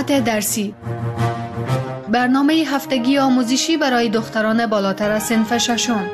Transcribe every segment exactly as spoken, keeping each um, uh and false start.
ساعت درسی، برنامه هفتگی آموزشی برای دختران بالاتر از صنف ششم.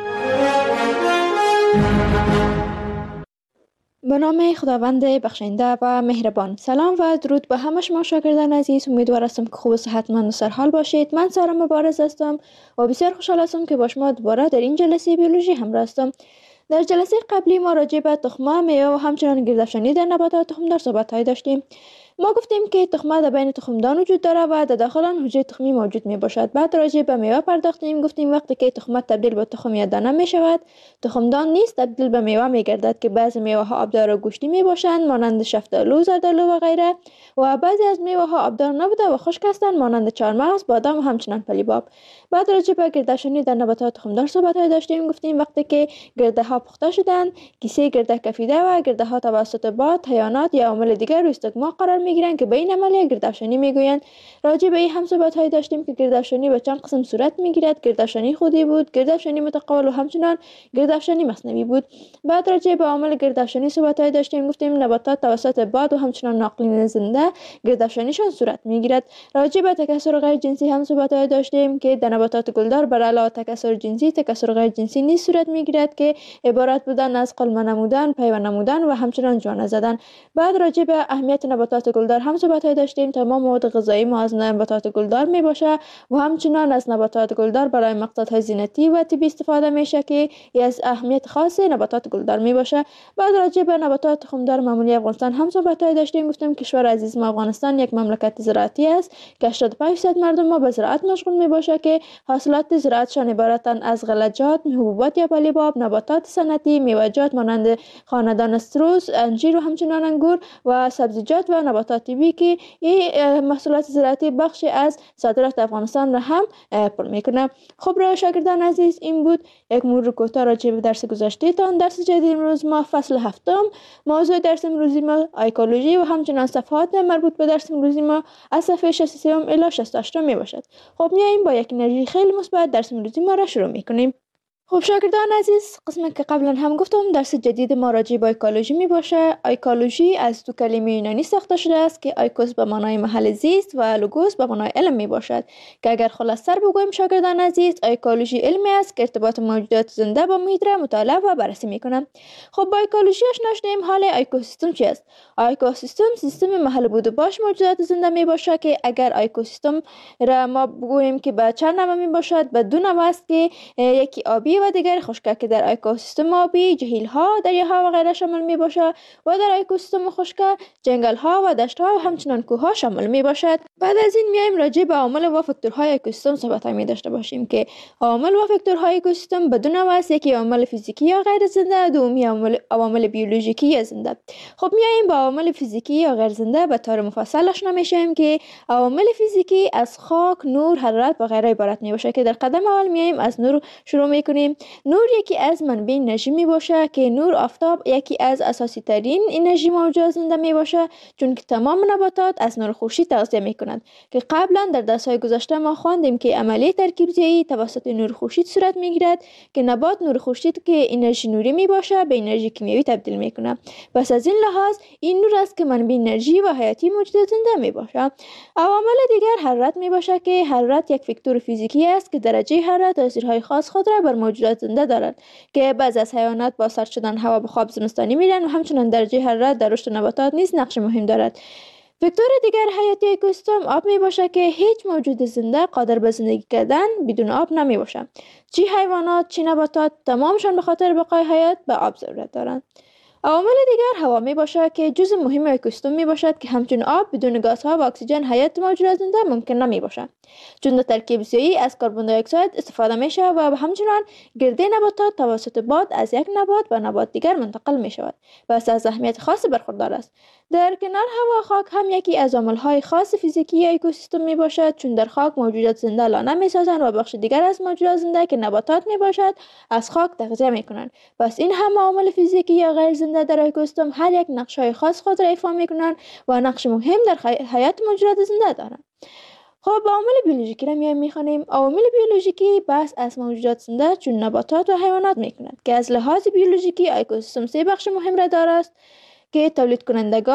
به نام خداوند بخشنده و مهربان. سلام و درود به همه شما شاگردان عزیز. امیدوار هستم که خوب و صحتمند و سرحال باشید. من سارا مبارز هستم و بسیار خوشحال هستم که با شما دوباره در این جلسه بیولوژی همراه هستم. در جلسه قبلی ما راجع به تخمه، میوه و همچنان گردافشانی در نباتات تخمدار صحبت‌هایی داشتیم. ما گفتیم که تخمه در بین تخمدان وجود داره و در داخل آن حجره تخمی موجود می باشد. بعد راجع به میوه پرداختیم. گفتیم وقتی که تخمه تبدیل به تخم یا دانه می شود، تخمدان نیز تبدیل به میوه می گردد که بعضی میوه ها آبدار و گوشتی می باشند مانند شفتالو، زردالو و غیره، و بعضی از میوه ها آبدار نبوده و خشک هستند مانند چهارمغز، بادام و همچنان پلیباب. بعد راجع به گردافشانی در نباتات تخمدار صحبت‌های داشتیم. گفتیم وقتی که گرده ها پخته شدند، کیسه گرده کفیده و گرده ها توسط باد، حیوانات یا عوامل دیگر روی استگما قرار میگیرند که به این عملیه گردافشانی میگویند. راجع به این هم صحبت‌های داشتیم که گردافشانی به چند قسم صورت میگیرد. گردافشانی خودی بود، گردافشانی متقابل و همچنان گردافشانی مصنوعی بود. بعد راجع به عوامل گردافشانی صحبت‌های داشتیم. گفتیم نباتات توسط باد و همچنان ناقلین زنده گردافشانیشان صورت میگیرد. راجع به تکثر غیر جنسی هم صحبت‌های داشتیم که در نباتات گلدار بر علاوه تکثر جنسی، تکثر غیر جنسی نیز صورت میگیرد که عبارت بودن از قلمه نمودن، پیوند نمودن و همچنان جوانه زدن. بعد راجع به اهمیت نباتات گلدار هم صحبت‌های داشتیم. تمام مواد غذایی ما از نباتات گلدار می باشه و همچنان از نباتات گلدار برای مقصدهای زینتی و طبی استفاده میشه که از اهمیت خاص نباتات گلدار می باشه. بعد راجع به نباتات تخمدار معمولی افغانستان هم صحبت‌های داشتیم. گفتیم کشور عزیز ما افغانستان یک مملکت زراعتی است که هشتاد و پنج درصد مردم ما به زراعت مشغول می باشه که حاصلات زراعتشان عبارتند از غلجات، حبوبات یا پلیباب، نباتات صنعتی، میوه‌جات مانند خاندان استروس، انجیر و همچنان انگور و سبزیجات و نباتات طبی که این محصولات زراعتی بخشی از صادرات افغانستان را هم پر میکنه. خب را شاگردان عزیز، این بود یک مرور کوتاه راجع به درس گذشته تان. درس جدید امروز ما فصل هفتم، موضوع درس امروزی ما ایکولوژی و همچنان صفحات مربوط به درس امروزی ما از صفحه شصت و سه الی شصت و هشت می باشد. خب میایم با یک انرژی خیلی مثبت درس امروزی ما را شروع میکنیم. خب شاگردان عزیز، قسمی که قبلا هم گفتم درس جدید ما راجع به ایکولوژی می باشه. ایکولوژی از دو کلمه یونانی ساخته شده است که ایکوس به معنای محل زیست و لوگوس به معنای علم می باشد که اگر خلاص‌تر بگویم شاگردان عزیز، ایکولوژی علمی است که ارتباط موجودات زنده با محیط را مطالعه و بررسی می کنه. خب با ایکولوژی آشنا شدیم. حال اکوسیستم چی است؟ اکوسیستم سیستم محل بود و باش موجودات زنده می باشه که اگر اکوسیستم را ما بگوییم که به چند نوع می باشد، به دو نوع است که یکی آبی و دیگر خشک که در اکوسیستم آبی جهیل ها، دریاها و غیره شامل می باشد و در اکوسیستم خشک جنگل ها و دشت ها و همچنان کوه ها شامل می باشد. بعد از این میایم راجع به عوامل و فاکتورهای اکوسیستم صحبت می داشته باشیم که عوامل و فاکتورهای اکوسیستم به دو نوع است، یکی عوامل فیزیکی یا غیر زنده، دومی عوامل عوامل بیولوژیکی یا زنده. خب میایم با عوامل فیزیکی یا غیر زنده به طور مفصل آشنا میشیم که عوامل فیزیکی از خاک، نور، حرارت و غیره عبارت می باشه که در قدم اول میایم از نور شروع میکنیم. نور یکی از منبع انرژی می باشه که نور آفتاب یکی از اساسی ترین انرژی موجود زنده می باشه، چون که تمام نباتات از نور خورشید تغذیه می کنند که قبلا در درس‌های گذشته ما خواندیم که عملیه ترکیب ضیایی توسط نور خورشید صورت می گیرد که نبات نور خورشید که انرژی نوری می باشه به انرژی کیمیایی تبدیل می کنه. پس از این لحاظ این نور است که منبع انرژی و حیاتی موجود زنده می باشه. عوامل دیگر حرارت می باشه که حرارت یک فاکتور فیزیکی است که درجه حرارت تاثیرهای خاص خود را بر موجودات زنده دارد که بعضی از حیوانات با سرد شدن هوا به خواب زمستانی میرن و همچنان درجه حرارت در رشد نباتات نیز نقش مهم دارد. فاکتور دیگر حیاتی اکوسیستم آب می باشه که هیچ موجود زنده قادر به زندگی کردن بدون آب نمی باشه. چی حیوانات چی نباتات تمامشان به خاطر بقای حیات به آب ضرورت دارند. عوامل دیگر هوا می باشه که جزء مهم اکوسیستم می باشد که همچون آب بدون گازها و اکسیژن حیات موجودات زنده ممکن نمی باشه، چون در ترکیب ضیایی از کربن دی اکساید استفاده میشه و همچنان گرده نباتات توسط باد از یک نبات به نبات دیگر منتقل می شود و از اهمیت خاص برخوردار است. در کنار هوا و خاک هم یکی از عامل‌های خاص فیزیکی اکوسیستم می باشد، چون در خاک موجودات زنده لانه می سازند و بخش دیگر از موجودات زنده که نباتات می باشد از خاک تغذیه می کنند. پس این هم عامل فیزیکی یا غیر زنده در اکوسیستم هر یک نقش‌های خاص خود را ایفا می کنند و نقش مهم در حیات موجودات زنده دارند. خب عوامل بیولوژیکی را میایم میخوانیم. عوامل بیولوژیکی بحث از موجودات زنده چون نباتات و حیوانات میکند که از لحاظ بیولوژیکی اکوسیستم سه بخش مهم را دارد که تولید کنندگان،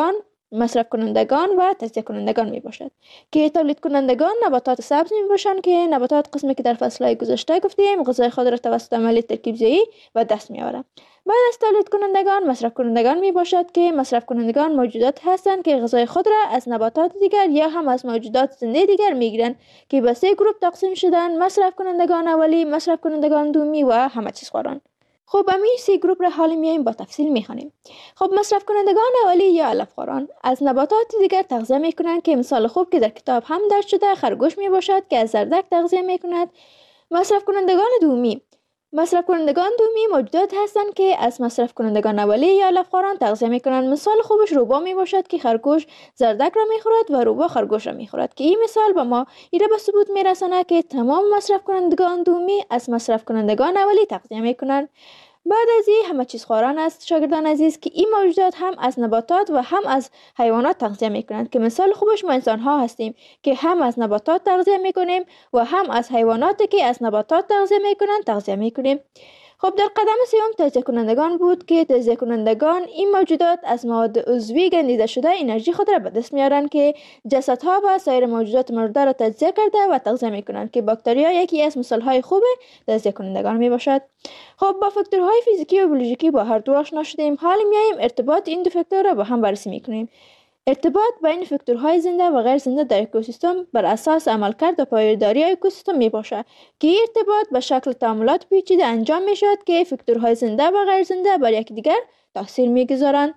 مصرف کنندگان و تجزیه کنندگان می باشد که تولید کنندگان نباتات سبز می باشند که نباتات قسمی که در فصلهای گذشته گفتیم غذای خود را توسط عملیه ترکیب‌زایی و دست می آورند. بعد از تولید کنندگان مصرف کنندگان می باشد که مصرف کنندگان موجودات هستند که غذای خود را از نباتات دیگر یا هم از موجودات زنده دیگر می گیرند که به سه گروه تقسیم شدند: مصرف کنندگان اولی، مصرف کنندگان دومی و همه چیز خواران. خب امی سه گروه را حالی میایم با تفصیل میخوانیم. خب مصرف کنندگان اولی یا علف خواران از نباتات دیگر تغذیه میکنند که مثال خوب که در کتاب هم درج شده خرگوش می باشد که از زردک تغذیه میکند. مصرف کنندگان دومی مصرف کنندگان دومی موجودات هستند که از مصرف کنندگان اولی یا علف خواران تغذیه میکنند. مثال خوبش روبا می باشد که خرگوش زردک را میخورد و روبا خرگوش را میخورد که این مثال با ما ایره به ثبوت میرساند که تمام مصرف کنندگان دومی از مصرف کنندگان اولی تغذیه میکنند. بعد از این همه چیز خواران است شاگردان عزیز که این موجودات هم از نباتات و هم از حیوانات تغذیه میکنند که مثال خوبش ما انسان ها هستیم که هم از نباتات تغذیه میکنیم و هم از حیواناتی که از نباتات تغذیه میکنند تغذیه میکنیم. خب در قدم سوم تجزیه کنندگان بود که تجزیه کنندگان این موجودات از مواد عضوی گندیده شده انرژی خود را به دست میارند که جسدها و سایر موجودات مرده را تجزیه کرده و تغذیه میکنند که باکتریا یکی از مثالهای خوب تجزیه کنندگان می باشد. خب با فاکتورهای فیزیکی و بیولوژیکی با هر دو آشنا شدیم. حال میایم ارتباط این دو فاکتور را با هم بررسی میکنیم. ارتباط بین فاکتورهای زنده و غیر زنده در اکوسیستم بر اساس عملکرد و پایداری اکوسیستم می باشد که این ارتباط به شکل تعاملات پیچیده انجام می شود که فاکتورهای زنده و غیر زنده بر یکدیگر تاثیر می گذارند.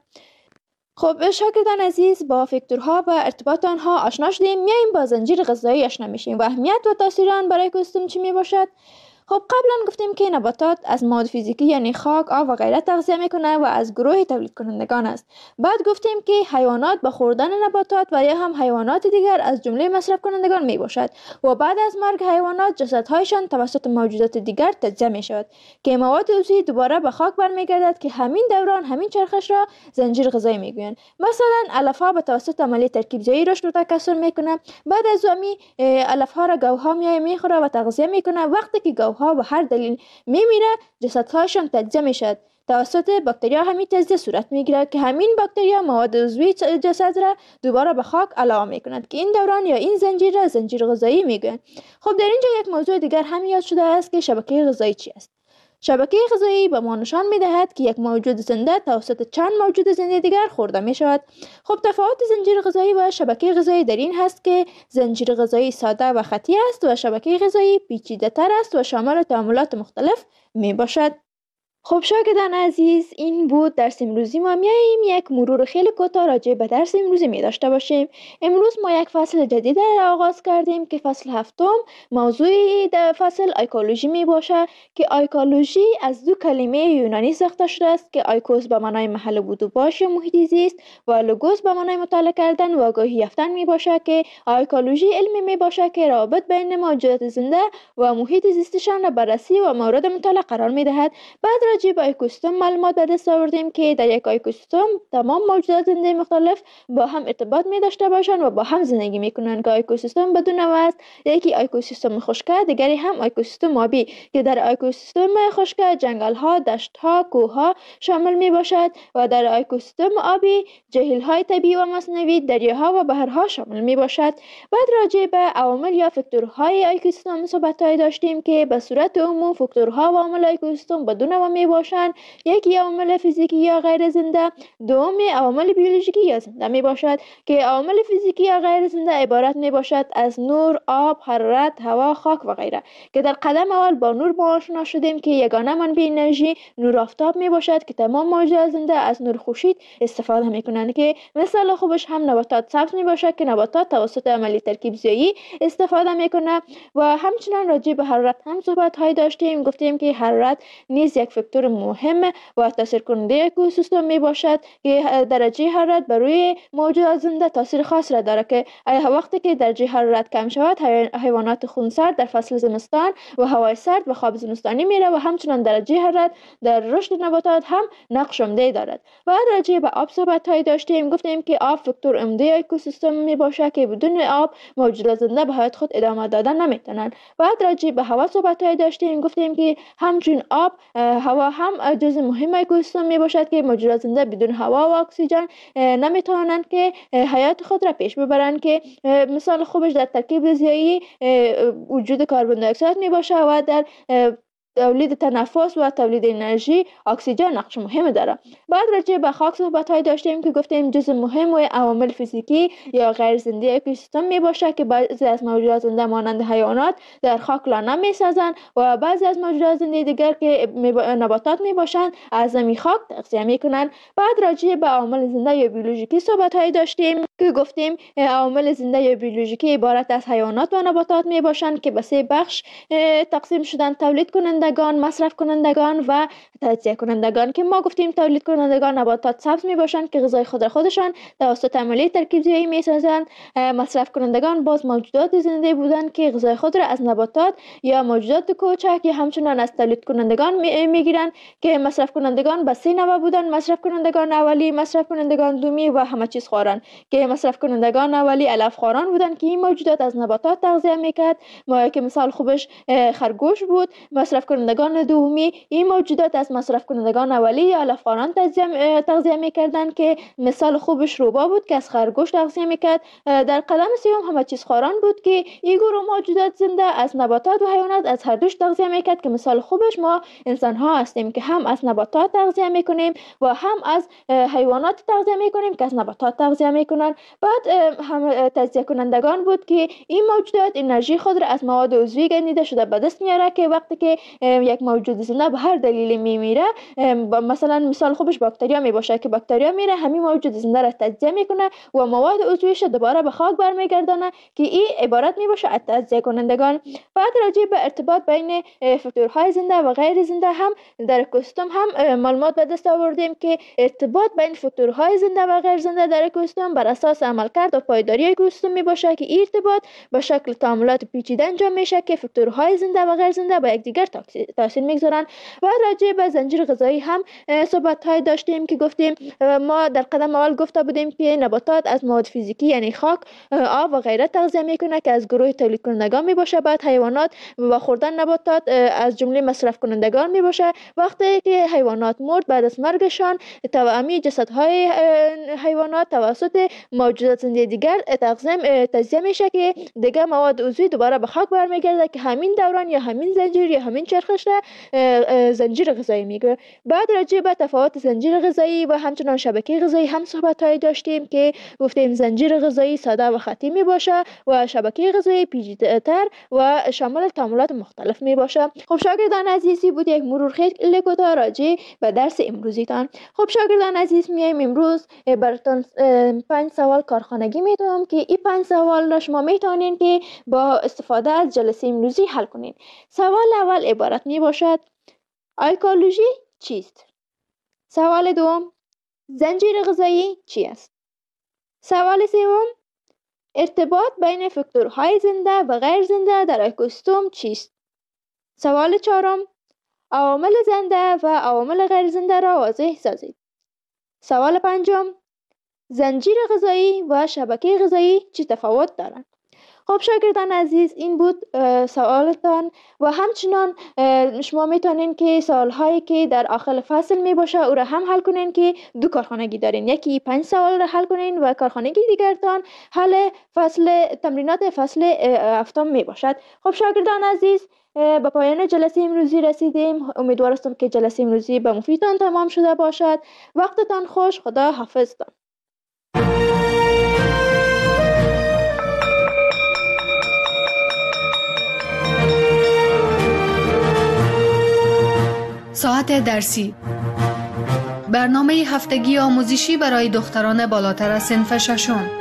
خب شاگردان عزیز با فاکتورها و ارتباط آنها آشنا شدیم. میایم با زنجیر غذایی آشنا میشیم و اهمیت و تاثیر آن برای اکوسیستم چی می باشد. خب قبلا گفتیم که نباتات از مواد فیزیکی یعنی خاک، آب و غیره تغذیه میکنه و از گروه تولید کنندگان است. بعد گفتیم که حیوانات با خوردن نباتات و یا هم حیوانات دیگر از جمله مصرف کنندگان می باشد و بعد از مرگ حیوانات جسدهایشان توسط موجودات دیگر تجزیه می شود که مواد عضوی دوباره به خاک برمیگردد که همین دوران همین چرخش را زنجیر غذایی میگویند. مثلا علف ها به توسط عملیه ترکیب‌زایی رشد و تکثر میکنه. بعد از امی علف ها را گوها میای میخوره و تغذیه میکنه. وقتی که گوها ها به هر دلیل میمیره جسدهایشان تجزیه میشد. توسط باکتریا همین تجزیه صورت میگیرد که همین باکتریا مواد عضوی جسد را دوباره به خاک علاوه میکنند که این دوران یا این زنجیر را زنجیر غذایی میگویند. خب در اینجا یک موضوع دیگر هم یاد شده است که شبکه غذایی چی است. شبکه غذایی به ما نشان میدهد که یک موجود زنده توسط چند موجود زنده دیگر خورده می شود. خب تفاوت زنجیر غذایی و شبکه غذایی در این هست که زنجیر غذایی ساده و خطی است و شبکه غذایی پیچیده تر است و شامل تعاملات مختلف می باشد. خب شاگردان عزیز این بود درس امروزی ما. میاییم یک مرور خیلی کوتاه راجع به درس امروزی می داشته باشیم. امروز ما یک فصل جدید را آغاز کردیم که فصل هفتم موضوع در فصل ایکولوژی می باشه که ایکولوژی از دو کلمه یونانی ساخته شده است که ایکوس به معنای محل بود و باش یا محیط زیست و لوگوس به معنای مطالعه کردن و آگاهی یافتن می باشه که ایکولوژی علمی می باشه که رابط بین موجودات زنده و محیط زیستشان را بررسی و مورد مطالعه قرار می دهد. بعد راجع به اکوسیستم معلومات به دست آوردیم که در یک اکوسیستم تمام موجودات زنده مختلف با هم ارتباط می داشته باشند و با هم زندگی می کنند که اکوسیستم بدون نوع است. یکی اکوسیستم خشک، دیگری هم اکوسیستم آبی که در اکوسیستم خشک جنگل ها، دشت ها، کوه ها شامل می باشد و در اکوسیستم آبی جهیل های طبیعی و مصنوعی، دریاها و بحرها شامل می باشد. بعد راجع به عوامل یا فاکتورهای اکوسیستم صحبت داشتیم که به صورت عموم فاکتورها و عوامل اکوسیستم بدون نوع می باشند. یکی عوامل فیزیکی یا غیر زنده، دوم عوامل بیولوژیکی یا زنده می باشد که عوامل فیزیکی یا غیر زنده عبارت می باشد از نور، آب، حرارت، هوا، خاک و غیره که در قدم اول با نور ما آشنا شدیم که یگانه منبع انرژی نور آفتاب می باشد که تمام موجودات زنده از نور خورشید استفاده می کنند که مثال خوبش هم نباتات سبز می باشد که نباتات توسط عملیه ترکیب‌زایی استفاده می کنند. و همچنان راجع به حرارت هم صحبت های داشتیم. گفتیم که حرارت نیز یک فاکتور مهم و تاثیر کننده اکوسیستم می باشد که درجه حرارت بر روی موجودات زنده تاثیر خاص را دارد که وقتی که درجه حرارت کم شود حیوانات خونسرد در فصل زمستان و هوای سرد و خواب زمستانی میره و همچنان درجه حرارت در رشد نباتات هم نقش عمده دارد. و راجع به آب صحبت های داشتیم. گفتیم که آب فاکتور عمده اکوسیستم می باشد که بدون آب موجودات زنده به حیات خود ادامه دادن نمیتونن. بعد راجع به هوا صحبت های داشتیم. گفتیم که همچون آب هوا هوا هم جزء مهم اکوسیستم می باشد که موجودات زنده بدون هوا و اکسیژن نمی توانند که حیات خود را پیش ببرند، که مثال خوبش در ترکیب ریزیایی وجود کربن دی اکساید می باشه و در تولید تنفس و تولید انرژی اکسیژن نقش مهم داره. بعد راجع به خاک صحبت های داشتیم که گفتیم جزء مهم و عوامل فیزیکی یا غیر زنده اکوسیستم می باشه که بعضی از موجودات زنده مانند حیوانات در خاک لانه می سازند و بعضی از موجودات زنده دیگر که نباتات می باشند از زمین خاک تغذیه می کنند. بعد راجع به عوامل زنده یا بیولوژیکی صحبت های داشتیم که گفتیم عوامل زنده یا بیولوژیکی عبارت از حیوانات و نباتات می باشند که به سه بخش تقسیم شدن: تولید کنندگان، مصرف کنندگان و تجزیه کنندگان. که ما گفتیم تولید کنندگان نباتات سبز می باشند که غذای خود را خودشان توسط عملیه ترکیب زیایی می سازند. مصرف کنندگان باز موجودات زنده بودند که غذای خود را از نباتات یا موجودات کوچک یا همچنان از تولید کنندگان می گیرند که مصرف کنندگان به سه نوع بودند: مصرف کنندگان اولی، مصرف کنندگان دومی و همه چیز خواران. که مصرف کنندگان اولی علف خواران بودند که این موجودات از نباتات تغذیه میکرد، ما که مثال خوبش خرگوش بود. مصرف کنندگان دومی این موجودات از مصرف کنندگان اولی یا علف خواران تغذیه تغذیه میکردند که مثال خوبش روبا بود که از خرگوش تغذیه میکرد. در قدم سوم همه چیز خواران بود که این گروه موجودات زنده از نباتات و حیوانات از هر دوش تغذیه میکرد که مثال خوبش ما انسان ها هستیم که هم از نباتات تغذیه میکنیم و هم از حیوانات تغذیه میکنیم که از نباتات تغذیه میکنن. بعد هم تجزیه کنندگان بود که این موجودات انرژی خود را از مواد عضوی گندیده شده به دست میاره که وقتی که یک موجود زنده به هر دلیلی میمیره، مثلا مثال خوبش باکتریا می باشه که باکتریا میره همین موجود زنده را تجزیه میکنه و مواد عضویش دوباره به خاک برمیگردانه که این عبارت می باشه از تجزیه کنندگان. بعد راجع به ارتباط بین فاکتورهای زنده و غیر زنده هم در اکوسیستم هم معلومات به دست آوردیم که ارتباط بین فاکتورهای زنده و غیر زنده در اکوسیستم بر اساس عملکرد و پایداری اکوسیستم می باشه که این ارتباط به شکل تعاملات پیچیده انجام میشه که فاکتورهای زنده و غیر زنده به یکدیگر تاثیر میگذارن. و راجع به زنجیر غذایی هم صحبت های داشتیم که گفتیم ما در قدم اول گفته بودیم که نباتات از مواد فیزیکی یعنی خاک، آب و غیره تغذیه میکنه که از گروه تولید کنندگان می باشه. بعد حیوانات و خوردن نباتات از جمله مصرف کنندگان می باشه. وقتی که حیوانات مرد بعد از مرگشان توأمی جسدهای حیوانات توسط موجودات زنده دیگر تقسیم تجزیه میشه که دیگه مواد عضوی دوباره به خاک برمیگرده که همین دوران یا همین زنجیر یا همین چرخش زنجیر غذایی میگه. بعد راجع به تفاوت زنجیر غذایی و همچنان شبکه غذایی هم صحبت های داشتیم که گفتیم زنجیر غذایی ساده و خطی می باشه و شبکه غذایی پیچیده‌تر و شامل تعاملات مختلف می باشه. خب شاگردان عزیزی بود یک مرور خیلی کوتاه راجع به درس امروزیتان. خب شاگردان عزیز میایم امروز براتون پنج سوال کارخانگی میدم که این پنج سوال را شما میتونین که با استفاده از جلسه امروزی حل کنین. سوال اول عبارت می باشد: ایکولوژی چیست؟ سوال دوم: زنجیر غذایی چی است؟ سوال سوم: ارتباط بین فاکتورهای زنده و غیر زنده در اکوسیستم چیست؟ سوال چهارم: عوامل زنده و عوامل غیر زنده را واضح سازید. سوال پنجم: زنجیر غذایی و شبکه غذایی چه تفاوت دارند؟ خب شاگردان عزیز این بود سوالتان و همچنان شما میتونین که سوالهایی که در آخر فصل می باشه او را هم حل کنین که دو کارخانگی دارین، یکی پنج سوال را حل کنین و کارخانگی دیگرتان حل فصل تمرینات فصل هفتم می باشد. خب شاگردان عزیز به پایان جلسه امروزی رسیدیم. امیدوار هستم که جلسه امروزی به مفیدتان تمام شده باشد. وقتتان خوش. خدا حافظتان. ساعت درسی، برنامه هفتگی آموزشی برای دختران بالاتر از صنف ششم.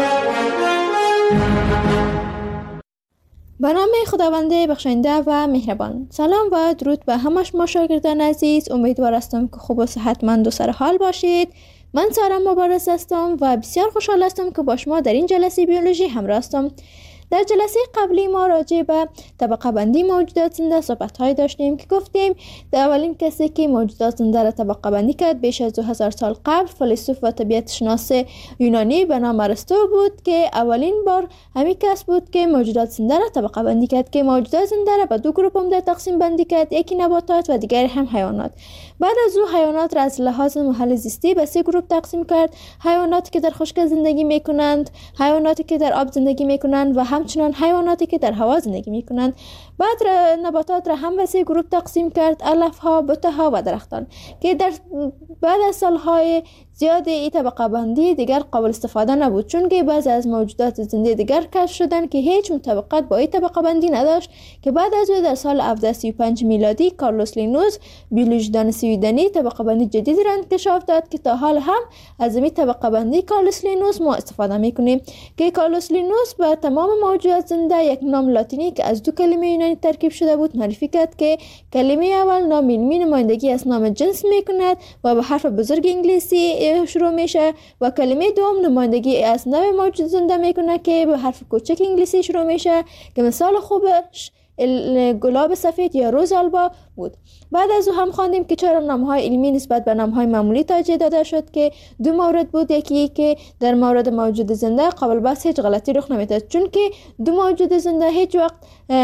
به نام خداوند بخشنده و مهربان. سلام و درود به همه شما شاگردان عزیز. امیدوار هستم که خوب و صحتمند و سرحال باشید. من سارا مبارز هستم و بسیار خوشحال هستم که با شما در این جلسه بیولوژی همراه هستم. در جلسه قبلی ما راجع به طبقه بندی موجودات زنده صحبت های داشتیم که گفتیم در اولین کسی که موجودات زنده را طبقه بندی کرد بیش از دو هزار سال قبل فیلسوف و طبیعت شناس یونانی به نام ارسطو بود که اولین بار همین کس بود که موجودات زنده را طبقه بندی کرد که موجودات زنده را به دو گروه عمده تقسیم بندی کرد، یکی نباتات و دیگر هم حیوانات. بعد از او حیوانات را از لحاظ محل زیستی به سه گروه تقسیم کرد: حیواناتی که در خشک زندگی میکنند، حیواناتی که در آب زندگی میکنند و همچنان حیواناتی که در هوا زندگی میکنند. بعد نباتات را هم به سه گروه تقسیم کرد: علف ها، بوته ها و درختان، که در بعد از سالهای زیاد این طبقه بندی دیگر قابل استفاده نبود، چون که بعضی از موجودات زنده دیگر کشف شدند که هیچ مطابقت با این طبقه بندی نداشت، که بعد از او در سال هفتصد و سی و پنج میلادی کارلوس لینوس بیولوژیدان سویدنی طبقه بندی جدیدی را انکشاف داد که تا حال هم از این طبقه بندی کارلوس لینوس ما استفاده میکنیم، که کارلوس لینوس به تمام موجودات زنده یک نام لاتینی که از دو کلمه یونانی ترکیب شده بود معرفی کرد که کلمه اول نام علمی نمایندگی از نام جنس میکند و به حرف بزرگ انگلیسی شروع میشه و کلمه دوم نمایندگی از نوع موجود زنده میکنه که به حرف کوچک انگلیسی شروع میشه که مثال خوبش گلاب سفید یا روز آلبا بود. بعد از او هم خواندیم که چرا نامهای علمی نسبت به نامهای معمولی ترجیح داده شد، که دو مورد بود. یکی که در مورد موجود زنده قابل بحث هیچ غلطی رخ نمیداد، چون که دو موجود زنده هیچ وقت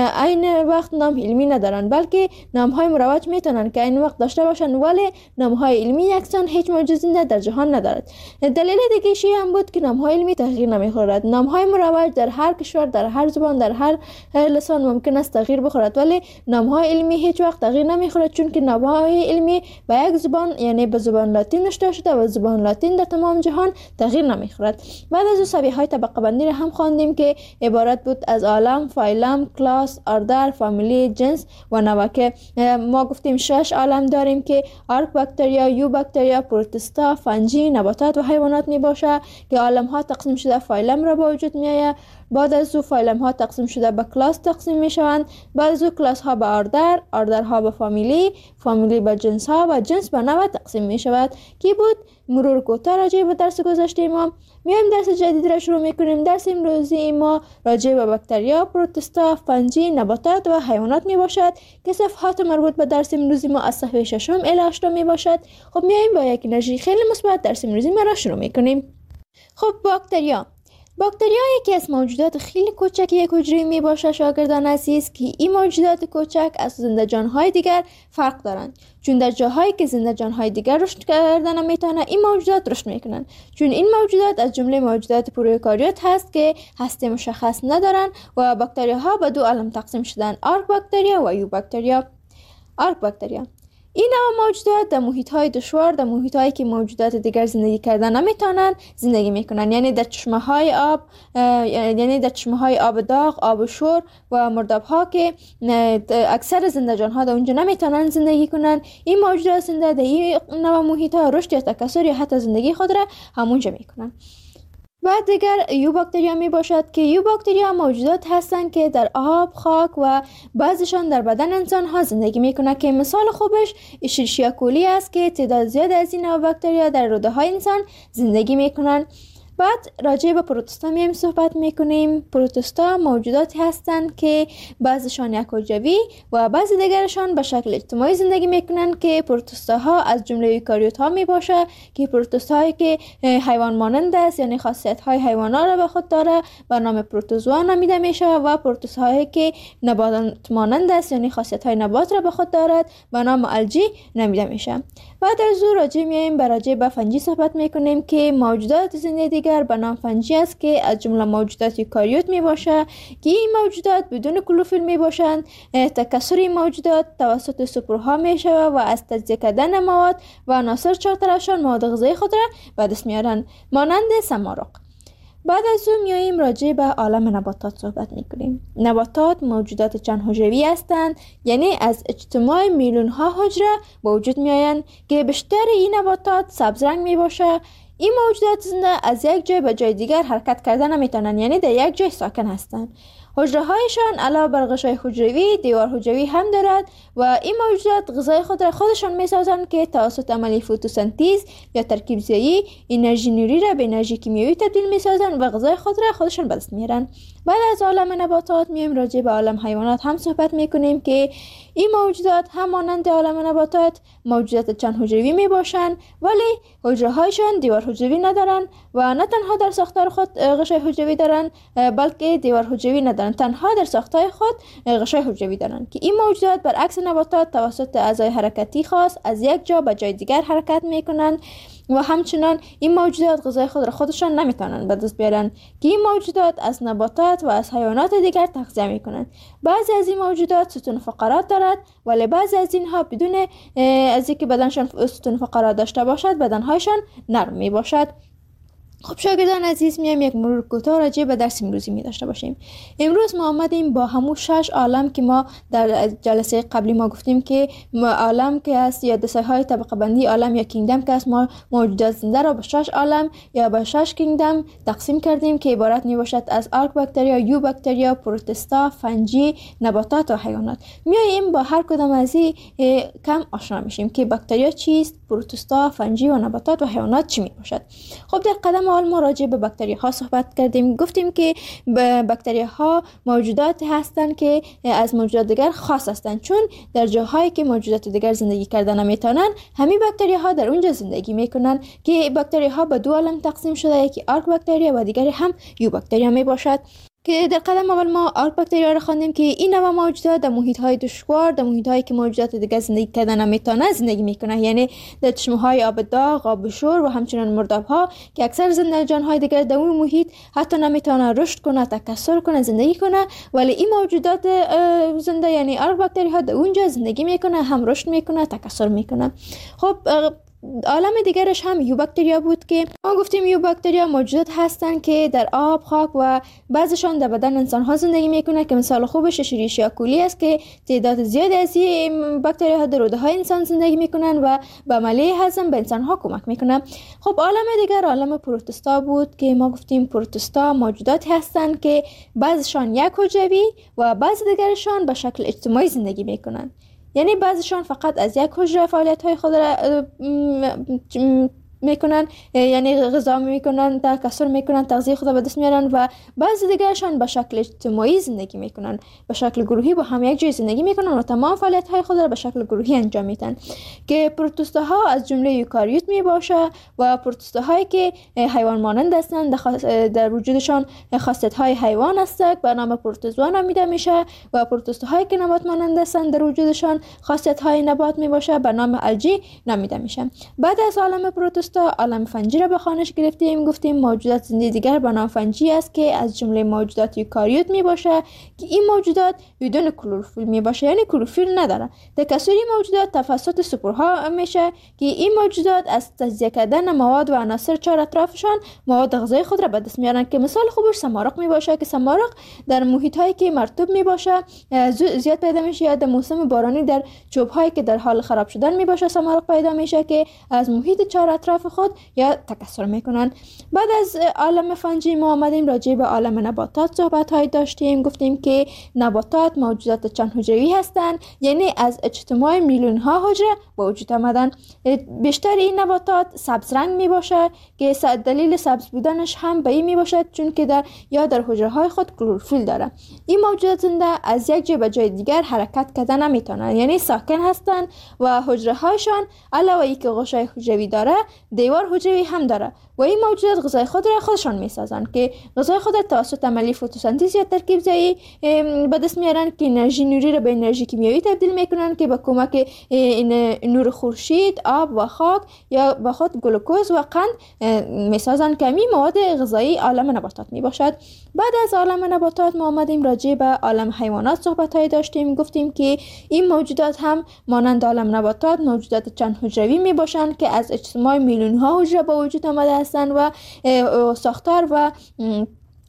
عین وقت نام علمی ندارن، بلکه نامهای مروج میتونن که عین وقت داشته باشن، ولی نامهای علمی یکسان هیچ موجود زنده در جهان ندارد. دلیل دیگه شی هم بود که نامهای علمی تغییر نمیخورد. نامهای مروج در هر کشور، در هر زبان، در هر لسان ممکن است تغییر بخورد، ولی نامهای علمی هیچ وقت تغییر نمیخورد، چون که نامهای علمی به یک زبان یعنی به زبان لاتین نوشته شده و زبان لاتین در تمام جهان تغییر نمیخورد. بعد از او سبیه های طبقه بندی را هم خواندیم که عبارت بود از عالم، فایلم، کلاس، اردر، فامیلی، جنس و نوع، که ما گفتیم شش عالم داریم که آرک باکتریا، یو باکتریا، پروتستا، فنجی، نباتات و حیوانات می باشه، که عالم ها تقسیم شده فایلم را با وجود می آید. بعد از او فایلم ها تقسیم شده به کلاس تقسیم می شوند. بعد از او کلاس ها به آردر، آردر ها به فامیلی، فامیلی به جنس ها و جنس به نوع تقسیم می شود. کی بود مرور کوتاه راجع به درس گذشته ما. میایم درس جدید را شروع میکنیم. درس امروزی ما راجع به باکتریا، پروتستا، فنجی، نباتات و حیوانات می باشد که صفحات مربوط به درس امروزی ما از صفحه ششم الی هشتم می باشد. خب میایم با یک انرژی خیلی مثبت درس امروزی ما را شروع میکنیم. خب باکتریا باکتریا یکی از موجودات خیلی کوچک یک حجره می باشه شاگردان عزیز، که این موجودات کوچک از زنده جانهای دیگر فرق دارند، چون در جاهایی که زنده جانهای دیگر رشد کردن نمیتونه این موجودات رشد میکنن، چون این موجودات از جمله موجودات پروکاریوت هست که هسته مشخص ندارن و باکتریاها به دو عالم تقسیم شدن: آرک باکتریا و یو باکتریا. آرک باکتریا این نوع موجودات در محیط‌های دشوار، در محیط‌هایی که موجودات دیگر زندگی کردن نمیتونن زندگی میکنن، یعنی در چشمه‌های آب، یعنی در چشمه‌های آب داغ، آب شور و مرداب‌ها که اکثر زنده جان‌ها در اونجا نمیتونن زندگی کنن. این موجودات زنده در این نوع محیط‌ها رشد یا تکثر یا حتی زندگی خود را همونجا میکنن. بعد دیگر یو باکتریا می باشد که یو باکتریا موجودات هستند که در آب، خاک و بعضیشان در بدن انسان ها زندگی می کنند، که مثال خوبش اشریشیا کولی است که تعداد زیاد از این نوع باکتریا در روده های انسان زندگی می کنند. بعد راجع به پروتستا میم صحبت میکنیم. پروتستا موجوداتی هستند که بعضیشان یک حجروی و بعضی دیگرشان به شکل اجتماعی زندگی میکنند، که پروتستاها از جمله یوکاریوت ها می باشه، که پروتستاهایی که حیوان مانند است یعنی خاصیت های حیوانات را به خود داره به نام پروتوزوا نامیده میشه، و پروتستاهایی که نبات مانند است یعنی خاصیت های نبات را به خود دارد به نام الجی نامیده میشه. بعد از او راجع میایم به راجع به فنجی صحبت میکنیم که موجودات زنده دیگر به نام فنجی است که از جمله موجودات یوکاریوت می باشه، که این موجودات بدون کلوروفیل می باشند. تکثر موجودات توسط سپرها می شود و از تجزیه کردن مواد و عناصر چهارطرفشان مواد غذایی خود را به دست میارند، مانند سمارق. بعد از او میاییم راجع به عالم نباتات صحبت میکنیم. نباتات موجودات چند حجروی هستند، یعنی از اجتماع میلیون ها حجره به وجود میآیند، که بیشتر این نباتات سبز رنگ می باشه. این موجودات زنده از یک جای به جای دیگر حرکت کردن نمیتونن، یعنی در یک جای ساکن هستند. حجره هایشان علاوه بر غشای حجروی دیوار حجروی هم دارد و این موجودات غذای خود را خودشان می سازند که توسط عمل فتوسنتز یا ترکیب زایی انرژی نوری را به انرژی کیمیایی تبدیل می سازند و غذای خود را خودشان به دست میارند. بعد از عالم نباتات میایم راجع به عالم حیوانات هم صحبت میکنیم که این موجودات هم مانند عالم نباتات موجودات چند حجروی می باشند، ولی حجره هایشان دیوار حجروی ندارند و نه تنها در ساختار خود غشای حجروی دارند بلکه دیوار حجروی ندارند، تنها در ساختار خود غشای حجروی دارند که این موجودات برعکس نباتات توسط اعضای حرکتی خاص از یک جا به جای دیگر حرکت میکنند و همچنان این موجودات غذای خود را خودشان نمیتونند به دست بیارن که این موجودات از نباتات و از حیوانات دیگر تغذیه میکنند. بعضی از این موجودات ستون فقرات دارد ولی بعضی از اینها بدون از اینکه بدنشان ستون فقرات داشته باشد بدنهایشان نرم می باشد. خب شاگردان عزیز، میایم یک مرور کوتاه راجع به درس امروزی می داشته باشیم. امروز ما آمدیم با همون شش عالم که ما در جلسه قبلی ما گفتیم که عالم که است یا دسته های طبقه بندی عالم یا کینگدم که است، ما موجودات زنده را به شش عالم یا به شش کینگدم تقسیم کردیم که عبارت می باشد از آرک باکتریا، یو باکتریا، پروتستا، فنجی، نباتات و حیوانات. میایم با هر کدام از این کم آشنا میشیم که باکتریا چیست، پروتستا، فنجی و نباتات و حیوانات چی می باشد. خب در قدم اول ما راجع به باکتری ها صحبت کردیم. گفتیم که باکتری ها موجودات هستند که از موجودات دیگر خاص هستند، چون در جاهایی که موجودات دیگر زندگی کردن نمیتونن همین باکتری ها در اونجا زندگی میکنن که باکتری ها به دو عالم تقسیم شده، یکی آرک باکتریا و دیگری هم یو باکتریا می باشد که در قدم اول ما آرک باکتریا را خواندیم که این نوع موجودات در محیط های دشوار، در محیط هایی که موجودات دیگر زندگی کردن نمیتونن زندگی میکنن، یعنی در چشمه های آب داغ، آب شور و همچنین مرداب ها که اکثر زندگان های دیگر در اون محیط حتی نمیتونن رشد کنه، تکثر کنه، زندگی کنه، ولی این موجودات زنده یعنی آرک باکتری ها در اونجا زندگی میکنه، هم رشد میکنه، تکثر میکنه. خب عالم دیگرش هم یو باکتریا بود که ما گفتیم یو باکتریا موجودات هستند که در آب، خاک و بعضشان در بدن انسان ها زندگی میکنه که مثال خوبش اشریشیا کولی است که تعداد زیادی از این باکتریا ها در روده های انسان زندگی میکنن و به عملیه هضم به انسان ها کمک میکنه. خب عالم دیگر عالم پروتستا بود که ما گفتیم پروتستا موجوداتی هستند که بعضشان یک حجروی و بعض دیگرشان به شکل اجتماعی زندگی میکنن، یعنی بعضیشان فقط از یک حجره فعالیت های خود را میکنن، یعنی غذا میکنن، تکثر میکنن، تغذیه خود به دست میارن و بعضی دیگرشان به شکل اجتماعی زندگی میکنن، به شکل گروهی با هم یک جای زندگی میکنن و تمام فعالیت های خود را به شکل گروهی انجام میدن که پروتوستا ها از جمله یوکاریوت می باشه و پروتوستا هایی که حیوان مانند هستند در وجودشان خاصیت های حیوان است به نام پروتوزوا نامیده میشه و پروتوستا هایی که نبات مانند هستند در وجودشان خاصیت های نبات می باشه به نام الجی نامیده میشه. بعد از عالم پروتوستا عالم فنجی را به خوانش گرفتیم. گفتیم موجودات زنده دیگر به نام فنجی است که از جمله موجودات یوکاریوت می باشه که این موجودات بدون کلروفیل می باشه، یعنی کلروفیل نداره. تکثر این موجودات توسط سپورها میشه که این موجودات از تجزیه کردن مواد و عناصر چهار اطرافشان مواد غذایی خود را به دست میارن که مثال خوبش سمارق می باشه که سمارق در محیط هایی که مرطوب می باشه زیاد پیدا میشه، یا در موسم بارانی در چوب هایی که در حال خراب شدن می باشه سمارق پیدا میشه که از محیط چهار اطراف خود یا تکثر میکنن. بعد از عالم فنجی ما آمدیم راجع به عالم نباتات صحبت های داشتیم. گفتیم که نباتات موجودات چند حجروی هستند، یعنی از اجتماع میلیون ها حجره به وجود آمدن. بیشتر این نباتات سبز رنگ می باشه که دلیل سبز بودنش هم به این می باشد چون که در یا در حجره های خود کلروفیل داره. این موجودات زنده از یک جای به جای دیگر حرکت کردن نمیتونن، یعنی ساکن هستند و حجره هایشان علاوه ای که غشای حجروی داره دیوار حجروی هم داره و این موجودات غذای خود را خودشان میسازند که غذای خود را توسط عملی فتوسنتز یا ترکیب زایی به دست میارن که انرژی نوری را به انرژی کیمیایی تبدیل میکنن که با کمک نور خورشید، آب و خاک یا با خود گلوکوز و قند میسازن که می مواد غذایی عالم نباتات می باشد. بعد از عالم نباتات ما آمدیم راجع به عالم حیوانات صحبت های داشتیم. گفتیم که این موجودات هم مانند عالم نباتات موجودات چند حجروی می باشند که از اجتماع میلیون ها حجره با وجود آمده هستند و ساختار و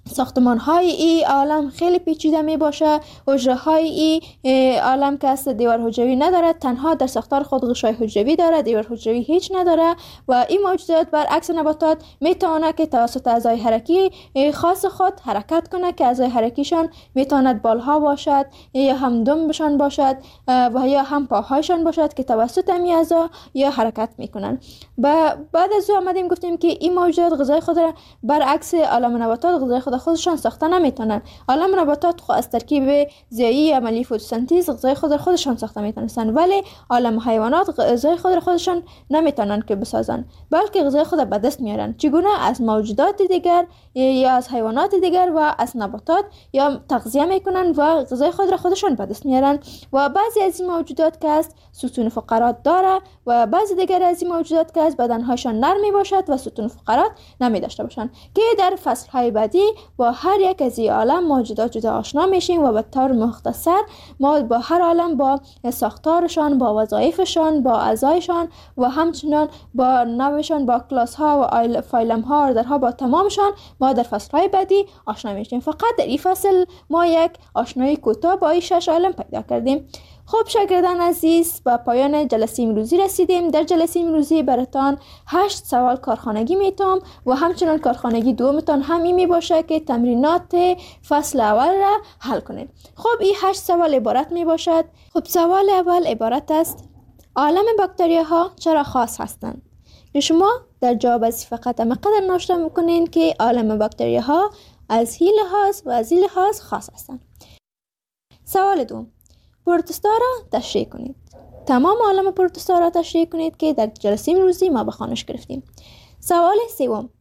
ساختمان های ای عالم خیلی پیچیده می باشه. حجره های ای عالم که است دیوار حجروی نداره، تنها در ساختار خود غشای حجروی داره، دیوار حجروی هیچ نداره. و این موجودات برعکس نباتات می تواند که توسط اعضای حرکی خاص خود حرکت کنه که اعضای حرکیشان می تواند بالها باشد یا هم دمبشان باشد و یا هم پاهایشان باشد که توسط امی اعضا یا حرکت می کنن. بعد از او آمدیم گفتیم که این موجودات غذای خود را برعکس عالم نباتات غذای خود خودشان ساخته نمیتونن. عالم نباتات خود از ترکیب ضیایی عملی فتوسنتز غذای خود را خودشان ساخته میتونن، ولی عالم حیوانات غذای خود را خودشان نمیتونن که بسازن، بلکه غذای خود را به دست میارن. چگونه؟ از موجودات دیگر یا از حیوانات دیگر و از نباتات یا تغذیه میکنن و غذای خود را خودشان به دست میارن. و بعضی از این موجودات که است ستون فقرات داره و بعضی دیگر از این موجودات که است بدنهاشان نرم می باشد و ستون فقرات نمی داشته باشند، که در فصل های بعدی با هر یک از این عالم موجودات جدا آشنا میشیم و به طور مختصر ما با هر عالم با ساختارشان، با وظایفشان، با اعضایشان و همچنان با نوعشان، با کلاس ها و فایلم ها و درها با تمامشان ما در فصل های بعدی آشنا میشیم. فقط در این فصل ما یک آشنایی کوتاه با این شش عالم پیدا کردیم. خب شاگردان عزیز، به پایان جلسه امروزی رسیدیم. در جلسه امروزی براتان هشت سوال کارخانگی میتام و همچنان کارخانگی دومتان همین می باشه که تمرینات فصل اول را حل کنید. خب این هشت سوال عبارت می باشد. خب سوال اول عبارت است: عالم باکتریا ها چرا خاص هستند؟ که شما در جواب از فقط مقدر نوشته میکنین که عالم باکتریا ها از این لحاظ و از این لحاظ خاص هستند. سوال دوم: پروتوستا را تشریح کنید. تمام عالم پروتوستا را تشریح کنید که در جلسه امروزی ما به خوانش گرفتیم. سوال سوم: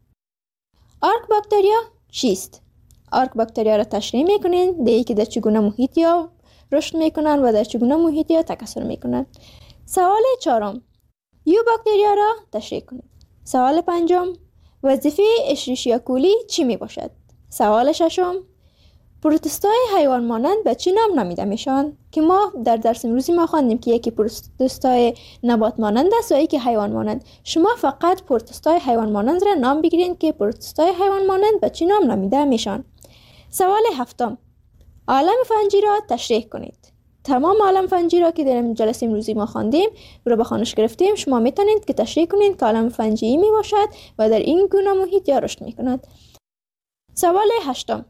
آرک باکتریا چیست؟ آرک باکتریا را تشریح میکنید، دیگه که در چگونه محیطی ها رشد میکنن و در چگونه محیطی ها تکثر میکنن. سوال چهارم: یو باکتریا را تشریح کنید. سوال پنجم: وظیفه اشریشیا کولی چی می باشد؟ سوال ششم: پروتوستای حیوان مانند به چی نام نامیده میشن؟ که ما در درس امروزی ما خواندیم که یکی پروتوستای نبات مانند است و یکی حیوان مانند. شما فقط پروتوستای حیوان مانند را نام بگیرین که پروتوستای حیوان مانند به چی نام نامیده میشن. سوال هفتم: عالم فنجی را تشریح کنید. تمام عالم فنجی را که در جلسه امروزی ما خواندیم رو به خوانش گرفتیم، شما میتونید که تشریح کنید که عالم فنجی می باشد و در این گونه محیط یا رشد میکند. سوال هشتم: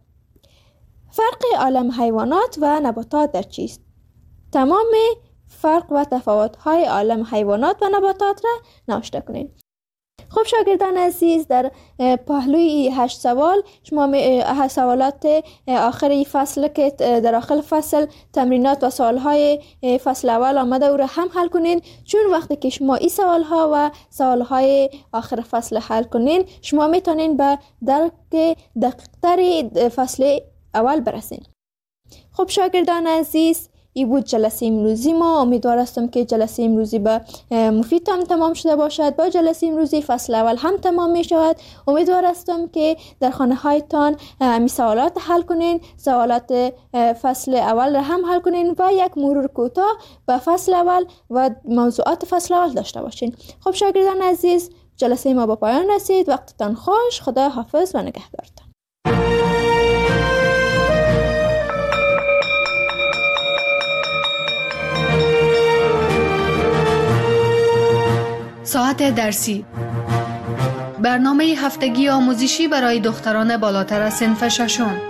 فرق عالم حیوانات و نباتات در چیست؟ تمام فرق و تفاوت‌های عالم حیوانات و نباتات را نوشته کنید. خب شاگردان عزیز، در پهلوی هشت سوال شما سوالات آخری فصل که در آخر فصل تمرینات و سوالهای فصل اول آمده او را هم حل کنین، چون وقتی که شما این سوالها و سوالهای آخر فصل حل کنین شما میتونین به درک دقیق‌تر فصل اول برسین. خب شاگردان عزیز، این بود جلسه امروزی ما. امیدوار هستم که جلسه امروزی به مفید هم تمام شده باشد. با جلسه امروزی فصل اول هم تمام می شود. امیدوار هستم که در خانه هایتان می سوالات حل کنین، سوالات فصل اول را هم حل کنین و یک مرور کوتاه به فصل اول و موضوعات فصل اول داشته باشین. خب شاگردان عزیز، جلسه ما به پایان رسید. وقتتان خوش. خدا حافظ و نگهدارتان. ساعت درسی، برنامه هفتگی آموزشی برای دختران بالاتر از صنف ششم.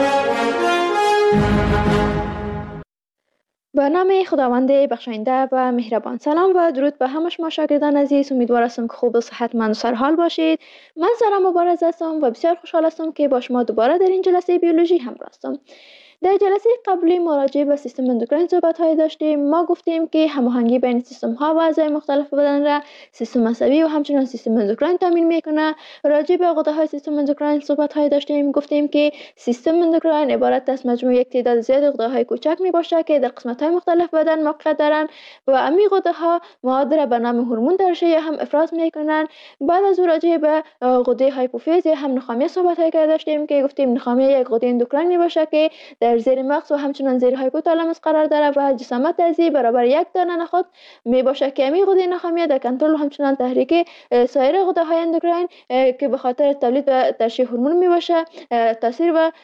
به نام خداوند بخشاینده و مهربان. سلام و درود به همه شما شاگردان عزیز. امیدوار هستم که خوب و صحتمند و سرحال باشید. من سارا مبارز هستم و بسیار خوشحال هستم که با شما دوباره در این جلسه بیولوژی همراه هستم. در جلسه قبلی مراجعه به سیستم اندوکراین صحبت های داشتیم. ما گفتیم که هماهنگی بین سیستم ها و اعضای مختلف بدن را سیستم عصبی و همچنین سیستم اندوکراین تامین میکنه. راجع به غده های سیستم اندوکراین صحبت های داشتیم. گفتیم که سیستم اندوکراین عبارت از مجموع یک تعداد زیاد غده های کوچک می باشه که در قسمت های مختلف بدن موقعیت دارن و امی غده ها مواد را به نام هورمون ترشح هم افراز میکنن. بعد از راجع به غده هایپوفیز هم نخامیه صحبت های داشتیم که گفتیم نخامیه یک غده اندوکراین می باشه که در در زیر مغز و همچنان زیر هایپوتالاموس قرار داره و جسامت ازی برابر یک دانه نخود می باشه که امی غده نخامیه در کنترل و همچنان تحریک سایر غده های اندوکراین که به خاطر تولید و ترشح هورمون می باشه تاثیر و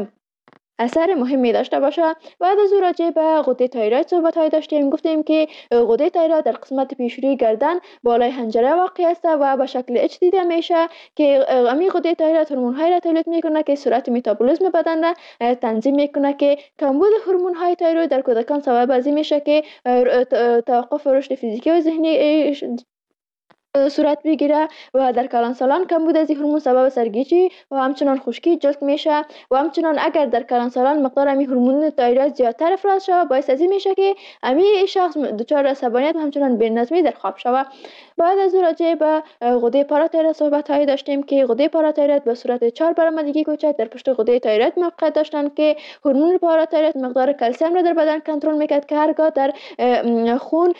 اثر مهمی داشته باشه. بعد از او راجع به غده تایروید صحبت های داشتیم. گفتیم که غده تایروید در قسمت پیشروی گردن بالای حنجره واقع است و به شکل اچ دیده میشه که امی غده تایروید هورمون های را تولید میکنه که سرعت متابولیسم بدن را تنظیم میکنه که کمبود هورمون های تایروید در کودکان سبب از این میشه که توقف رشد فیزیکی و ذهنی صورت بگیره و در کلانسالان کمبود از این هورمون سبب سرگیجی و همچنان خشکی جلد میشه و همچنان اگر در کلانسالان مقدار امی هورمون تایروید زیادتر افراز شود باعث از این میشه که امی شخص دچار عصبانیت و همچنان بی‌نظمی در خواب شود. بعد از او راجع به غده پاراتایروید صحبت هایی داشتیم که غده پاراتایروید به صورت چهار برآمدگی کوچک در پشت غده تایروید موقعیت داشتند که هورمون پاراتایروید مقدار کلسیم را در بدن کنترل میکرد که هرگاه در خون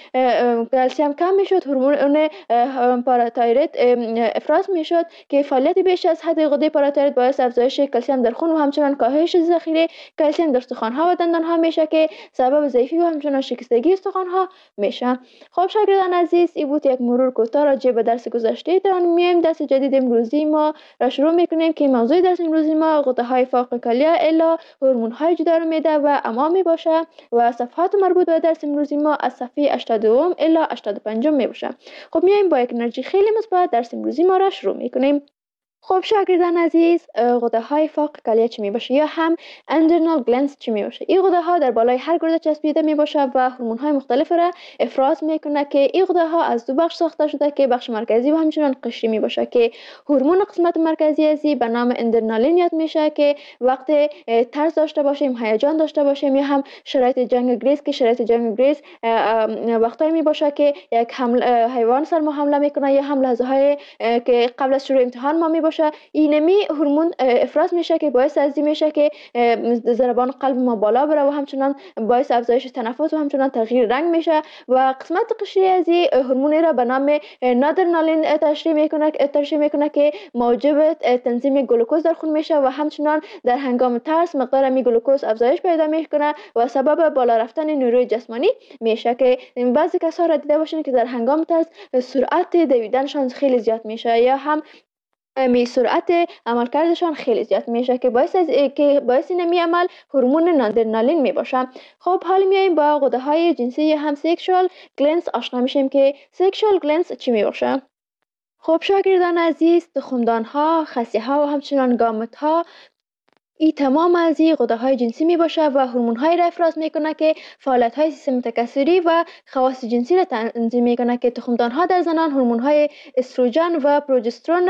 کلسیم کم میشد هورمون پاراتایروید افراز میشد که فعالیت بیش از حد غده پاراتایروید باعث افزایش کلسیم در خون و همچنان کاهش ذخیره کلسیم در استخوان ها و دندان ها میشه که سبب ضعیفی و همچنان شکستگی استخوان ها میشه. خب شاگردان عزیز، این بود یک مرور کوتاه راجع به درس گذشته. در آن میایم درس جدید امروزی ما را شروع میکنیم که موضوع درس امروزی ما غده های فوق کلیه الا هورمون های جدار میده و امام می باشه و صفحات مربوط به درس امروزی ما از صفحه هشتاد و دو الا هشتاد و پنج می باشه. خب میایم با یک انرژی خیلی مثبت درس امروزی ما را شروع میکنیم. خب شاگردان عزیز، غده های فوق کلیه چی می باشه یا هم اندرنال گلنس چی می باشه؟ این غده ها در بالای هر گرده چسبیده می باشه و هورمون های مختلف را افراز میکنه که این غده ها از دو بخش ساخته شده که بخش مرکزی و همچنان قشری می باشه که هورمون قسمت مرکزی ازی به نام اندرنالین یاد میشه که وقتی ترس داشته باشیم، هیجان داشته باشیم یا هم شرایط جنگ گریز که شرایط جنگ گریز وقتایی می باشه که یک حمل حیوان سر ما حمله میکنه یا هم لحظه های که قبل از شروع امتحان ما می باشه اینمی هورمون افراز میشه که باعث از این میشه که ضربان قلب ما بالا بره و همچنان باعث افزایش تنفس و همچنان تغییر رنگ میشه و قسمت قشری از این هورمونی را به نام نادرنالین تشریح میکنه تشریح میکنه که موجب تنظیم گلوکوز در خون میشه و همچنان در هنگام ترس مقدار می گلوکوز افزایش پیدا میکنه و سبب بالا رفتن نیروی جسمانی میشه که بعضی کسا را دیده باشین که در هنگام ترس سرعت دویدنشان خیلی زیاد میشه یا هم می سرعت عملکردشان خیلی زیاد میشه که باعث از که باعث نمی عمل هورمون نادرنالین می باشه. خب حالا میایم با غده های جنسی هم سکشوال گلنس آشنا میشیم که سکشوال گلنس چی می باشه. خب شاگردان عزیز، تخمدان ها، خصیه ها و همچنان گامت ها این تمام از این غده های جنسی می باشه و هورمون های را افراز میکنه که فعالیت های سیستم تکثری و خواص جنسی را تنظیم میکنه که تخمدان ها در زنان هورمون های استروژن و پروژسترون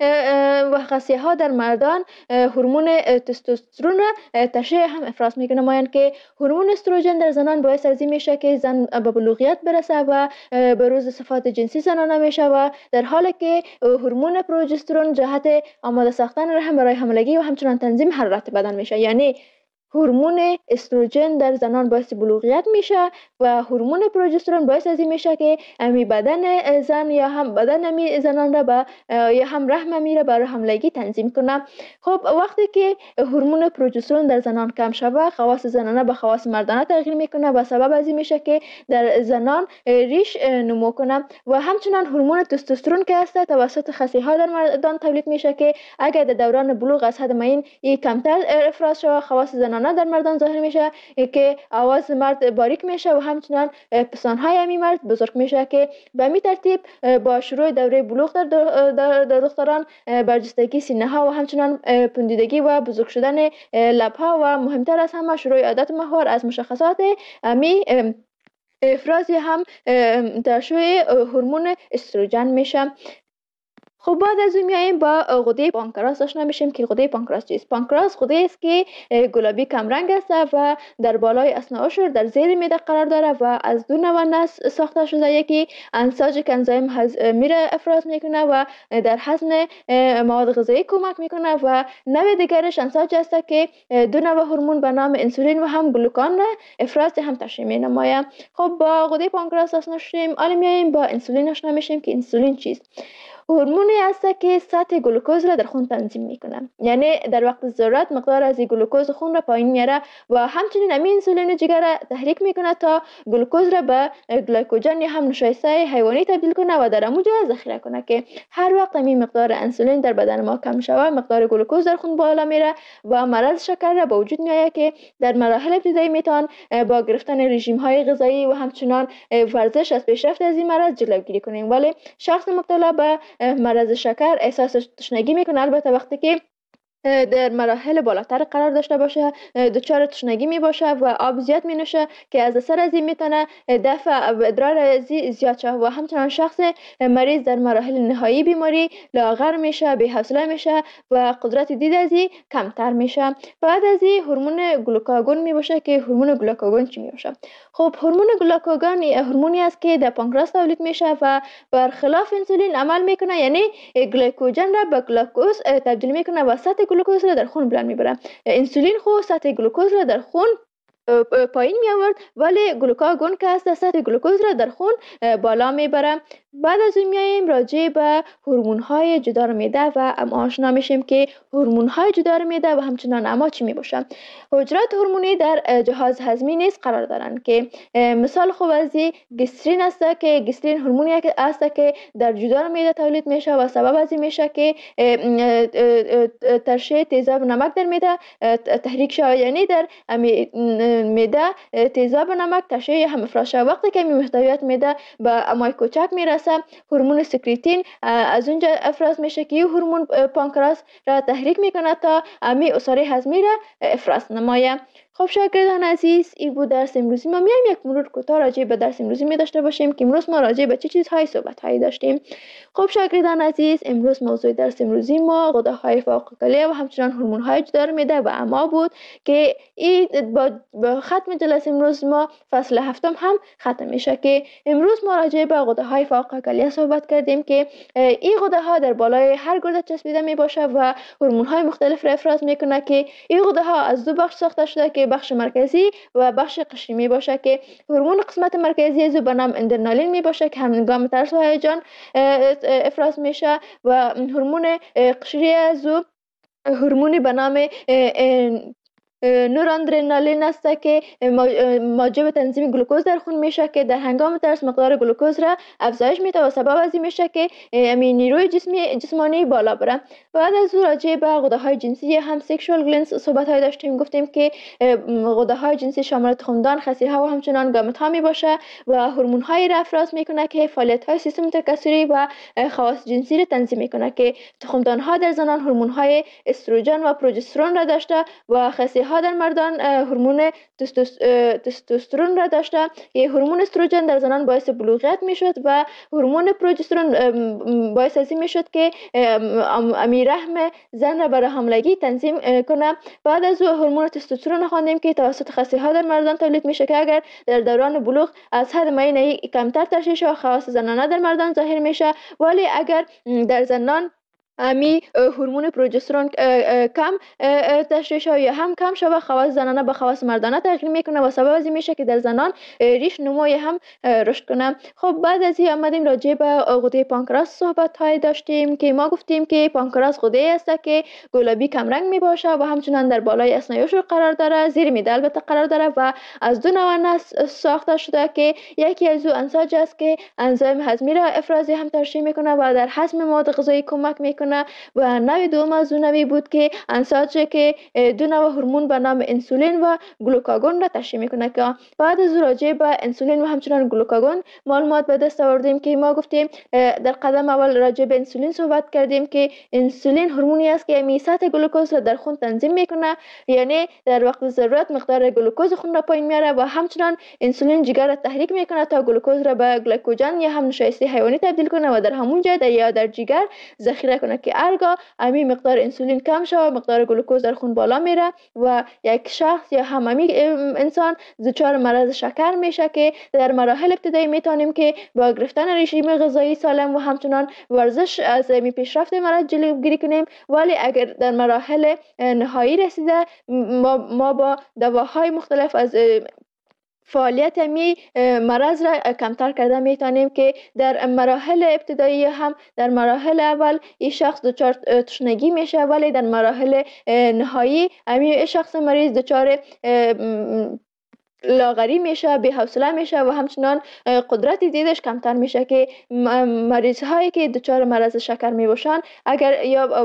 و خصیه ها در مردان هورمون تستوسترون را تشریح هم افراز میکنه. مایان که هورمون استروژن در زنان باعث از این میشه که زن به بلوغیت برسه و بروز صفات جنسی زنانه میشه و در حالی که هورمون پروژسترون جهت آماده ساختن رحم برای حاملگی و همچنان تنظیم حرارت بدن میشه. یعنی هورمون استروژن در زنان باعث بلوغیت میشه و هورمون پروژسترون باعث از این میشه که امی بدن زن یا هم بدن امی زنان را با یا هم رحم امی را برای حاملگی تنظیم کنه. خب وقتی که هورمون پروژسترون در زنان کم شوه خواص زنانه به خواص مردانه تغییر میکنه و سبب از این میشه که در زنان ریش نمو کنه و همچنان هورمون تستوسترون که هست توسط خصیه ها در مردان تولید میشه که اگر در دوران بلوغ از حد معین این کمتر افراز شوه خواص زنانه در مردان ظاهر میشه که آواز مرد باریک میشه و همچنان پستانهای امی مرد بزرگ میشه که به می ترتیب با شروع دوره بلوغ در, در, در دختران برجستگی سینه ها و همچنان پوندیدگی و بزرگ شدن لب ها و مهمتر از همه شروع عادت ماهوار از مشخصات امی افرازی هم ترشح هورمون استروژن میشه. خب بعد از اون میایم با غده پانکراس آشنا میشیم که غده پانکراس چیست؟ پانکراس غده است که گلابی کم رنگ است و در بالای اثنی عشر در زیر معده قرار داره و از دو نوع نسج ساخته شده. یکی انساج که انزیم هضمی را افراز میکنه و در هضم مواد غذایی کمک میکنه و نوع دیگرش انساج است که دو نوع هورمون به نام انسولین و هم گلوکان را افراز هم تشریح مینماید. خب با غده پانکراس آشنا شدیم، حالا میایم با انسولین آشنا میشیم که انسولین چیست؟ هورمونی است که سطح گلوکوز را در خون تنظیم میکنه، یعنی در وقت ضرورت مقدار از گلوکوز خون را پایین میاره و همچنین همین انسولین جگر را تحریک میکنه تا گلوکوز را به گلیکوژن یا هم نشایسته حیوانی تبدیل کنه و در همونجا ذخیره کنه که هر وقت همین مقدار انسولین در بدن ما کم شوه مقدار گلوکوز در خون بالا میره و مرض شکر را به وجود میاره که در مراحل ابتدایی میتوان با گرفتن رژیم های غذایی و همچنان ورزش از پیشرفت از این مرض جلوگیری کنیم. ولی شخص مبتلا به مرض شکر احساس تشنگی میکنه، البته وقتی که در مراحل بالاتر قرار داشته باشه دچار تشنگی می باشه و آب زیاد می نوشه که از اثر از این میتونه دفع ادرار زیاد شه و همچنان شخص مریض در مراحل نهایی بیماری لاغر میشه، بی حوصله میشه و قدرت دید از این کمتر میشه. بعد از این هورمون گلوکاگون می باشه که هورمون گلوکاگون چی می باشه؟ خب هورمون گلوکاگون هورمونی است که در پانکراس تولید میشه و برخلاف انسولین عمل میکنه، یعنی گلیکوژن را به گلوکوز تبدیل میکنه و سطح گلوکوز را در خون بلند میبره. انسولین خو سطح گلوکوز را در خون پایین می آورد ولی گلوکاگون که است سطح گلوکوز را در خون بالا میبره. بعد از اون میایم راجع به هورمون های جدار معده و اما آشنا میشیم که هورمون های جدار معده و همچنان اما چی می باشن. حجرات هورمونی در جهاز هضمی نیز قرار دارند که مثال خوب از گسترین است که گسترین هورمونی است که در جدار معده تولید میشه و سبب از این میشه که ترشح تیزاب نمک در معده تحریک شود، یعنی در معده تیزاب نمک ترشح هم افراز شود. وقتی که محتویات معده به امای کوچک میرسه هورمون سکریتین از اونجا افراز میشه که این هورمون پانکراس را تحریک میکنه تا امی عصاره هضمی را افراز نمایه. خب شاگردان عزیز این بود درس امروزی ما. میایم یک مرور کوتاه راجع به درس امروزی می داشته باشیم که امروز ما راجع به چه چیزهای صحبت هایی داشتیم. خب شاگردان عزیز امروز موضوع درس امروزی ما غده‌های فوق کلیه و همچنان هورمون های جدار معده و اما بود که این با ختم جلسه امروز ما فصل هفتم هم ختم میشه که امروز ما راجع به غده‌های فوق کلیه صحبت کردیم که این غده‌ها در بالای هر گرده چسبیده می باشه و هورمون های مختلف را افراز میکنه که این غده‌ها از دو بخش ساخته شده که بخش مرکزی و بخش قشری می باشه که هورمون قسمت مرکزی از به نام اندرنالین می باشه که هنگام ترس و هیجان افراز میشه و هورمون قشری از هورمونی به نام نوراندرنالین است که موجب تنظیم گلوکوز در خون میشه که در هنگام ترس مقدار گلوکوز را افزایش میده و سبب از این میشه که همین نیروی جسمی جسمانی بالا بره. بعد از او راجع به غده‌های جنسی هم سکشوال گلندز صحبت های داشتیم، گفتیم که غده‌های جنسی شامل تخمدان، خصی‌ها و همچنان گامت ها می باشه و هورمون های را افراز میکنه که فعالیت های سیستم تکثری و خواص جنسی را تنظیم میکنه که تخمدان ها در زنان هورمون های استروژن و پروژسترون را داشته و خصی‌ها در مردان هورمون تستوسترون را داشته. یه هورمون استروژن در زنان باعث بلوغیت میشد و هورمون پروژسترون باعث از این میشد که امی رحم زن را برای حاملگی تنظیم کنه. بعد از او هورمون تستوسترون خواندیم که توسط خصی‌ها در مردان تولید میشه که اگر در دوران بلوغ از حد معین کمتر ترشح شود خواص زنانه در مردان ظاهر میشه، ولی اگر در زنان امی هورمون پروژسترون کم ترشح شود یا هم کم شود خواص زنانه به خواص مردانه تغییر میکنه و سبب از این میشه که در زنان ریش نموی هم رشد کنه. خب بعد از این آمدیم راجع به غده پانکراس صحبت های داشتیم که ما گفتیم که پانکراس غده است که گلابی کم رنگ می باشه و همچنان در بالای اثنای قرار داره، زیر معده البته قرار داره و از دو نوع ساخته شده که یکی از او انساج است که انزیم هضمی را افرازی هم ترشح میکنه و در هضم مواد غذایی کمک میکنه و نوع دوم از اون نوعی بود که انساج که دو نوع هورمون به نام انسولین و گلوکاگون را ترشح میکنه. که بعد از راجع به انسولین و همچنان گلوکاگون معلومات به دست آوردیم که ما گفتیم در قدم اول راجع به انسولین صحبت کردیم که انسولین هورمونی است که می سطح گلوکوز را در خون تنظیم میکنه، یعنی در وقت ضرورت مقدار گلوکوز خون را پایین میاره و همچنان انسولین جگر را تحریک میکنه تا گلوکوز را به گلیکوژن یا هم نشایسته حیوانی تبدیل کنه و در همون جای در یا در جگر ذخیره کنه که هرگاه امی مقدار انسولین کم شود مقدار گلوکوز در خون بالا میره و یک شخص یا هم امی انسان دچار مرض شکر میشه که در مراحل ابتدایی میتونیم که با گرفتن رژیم غذایی سالم و همچنان ورزش از می پیشرفت مرض جلوگیری کنیم. ولی اگر در مراحل نهایی رسیده ما, ما با دواهای مختلف از فعالیت می مرض را کمتر کرده میتونیم که در مراحل ابتدایی هم در مراحل اول این شخص دچار تشنگی میشه، ولی در مراحل نهایی همین شخص مریض دچار لاغری میشه، بی حوصله میشه و همچنان قدرت دیدش کمتر میشه که مریض هایی که دچار مرض شکر می باشن اگر یا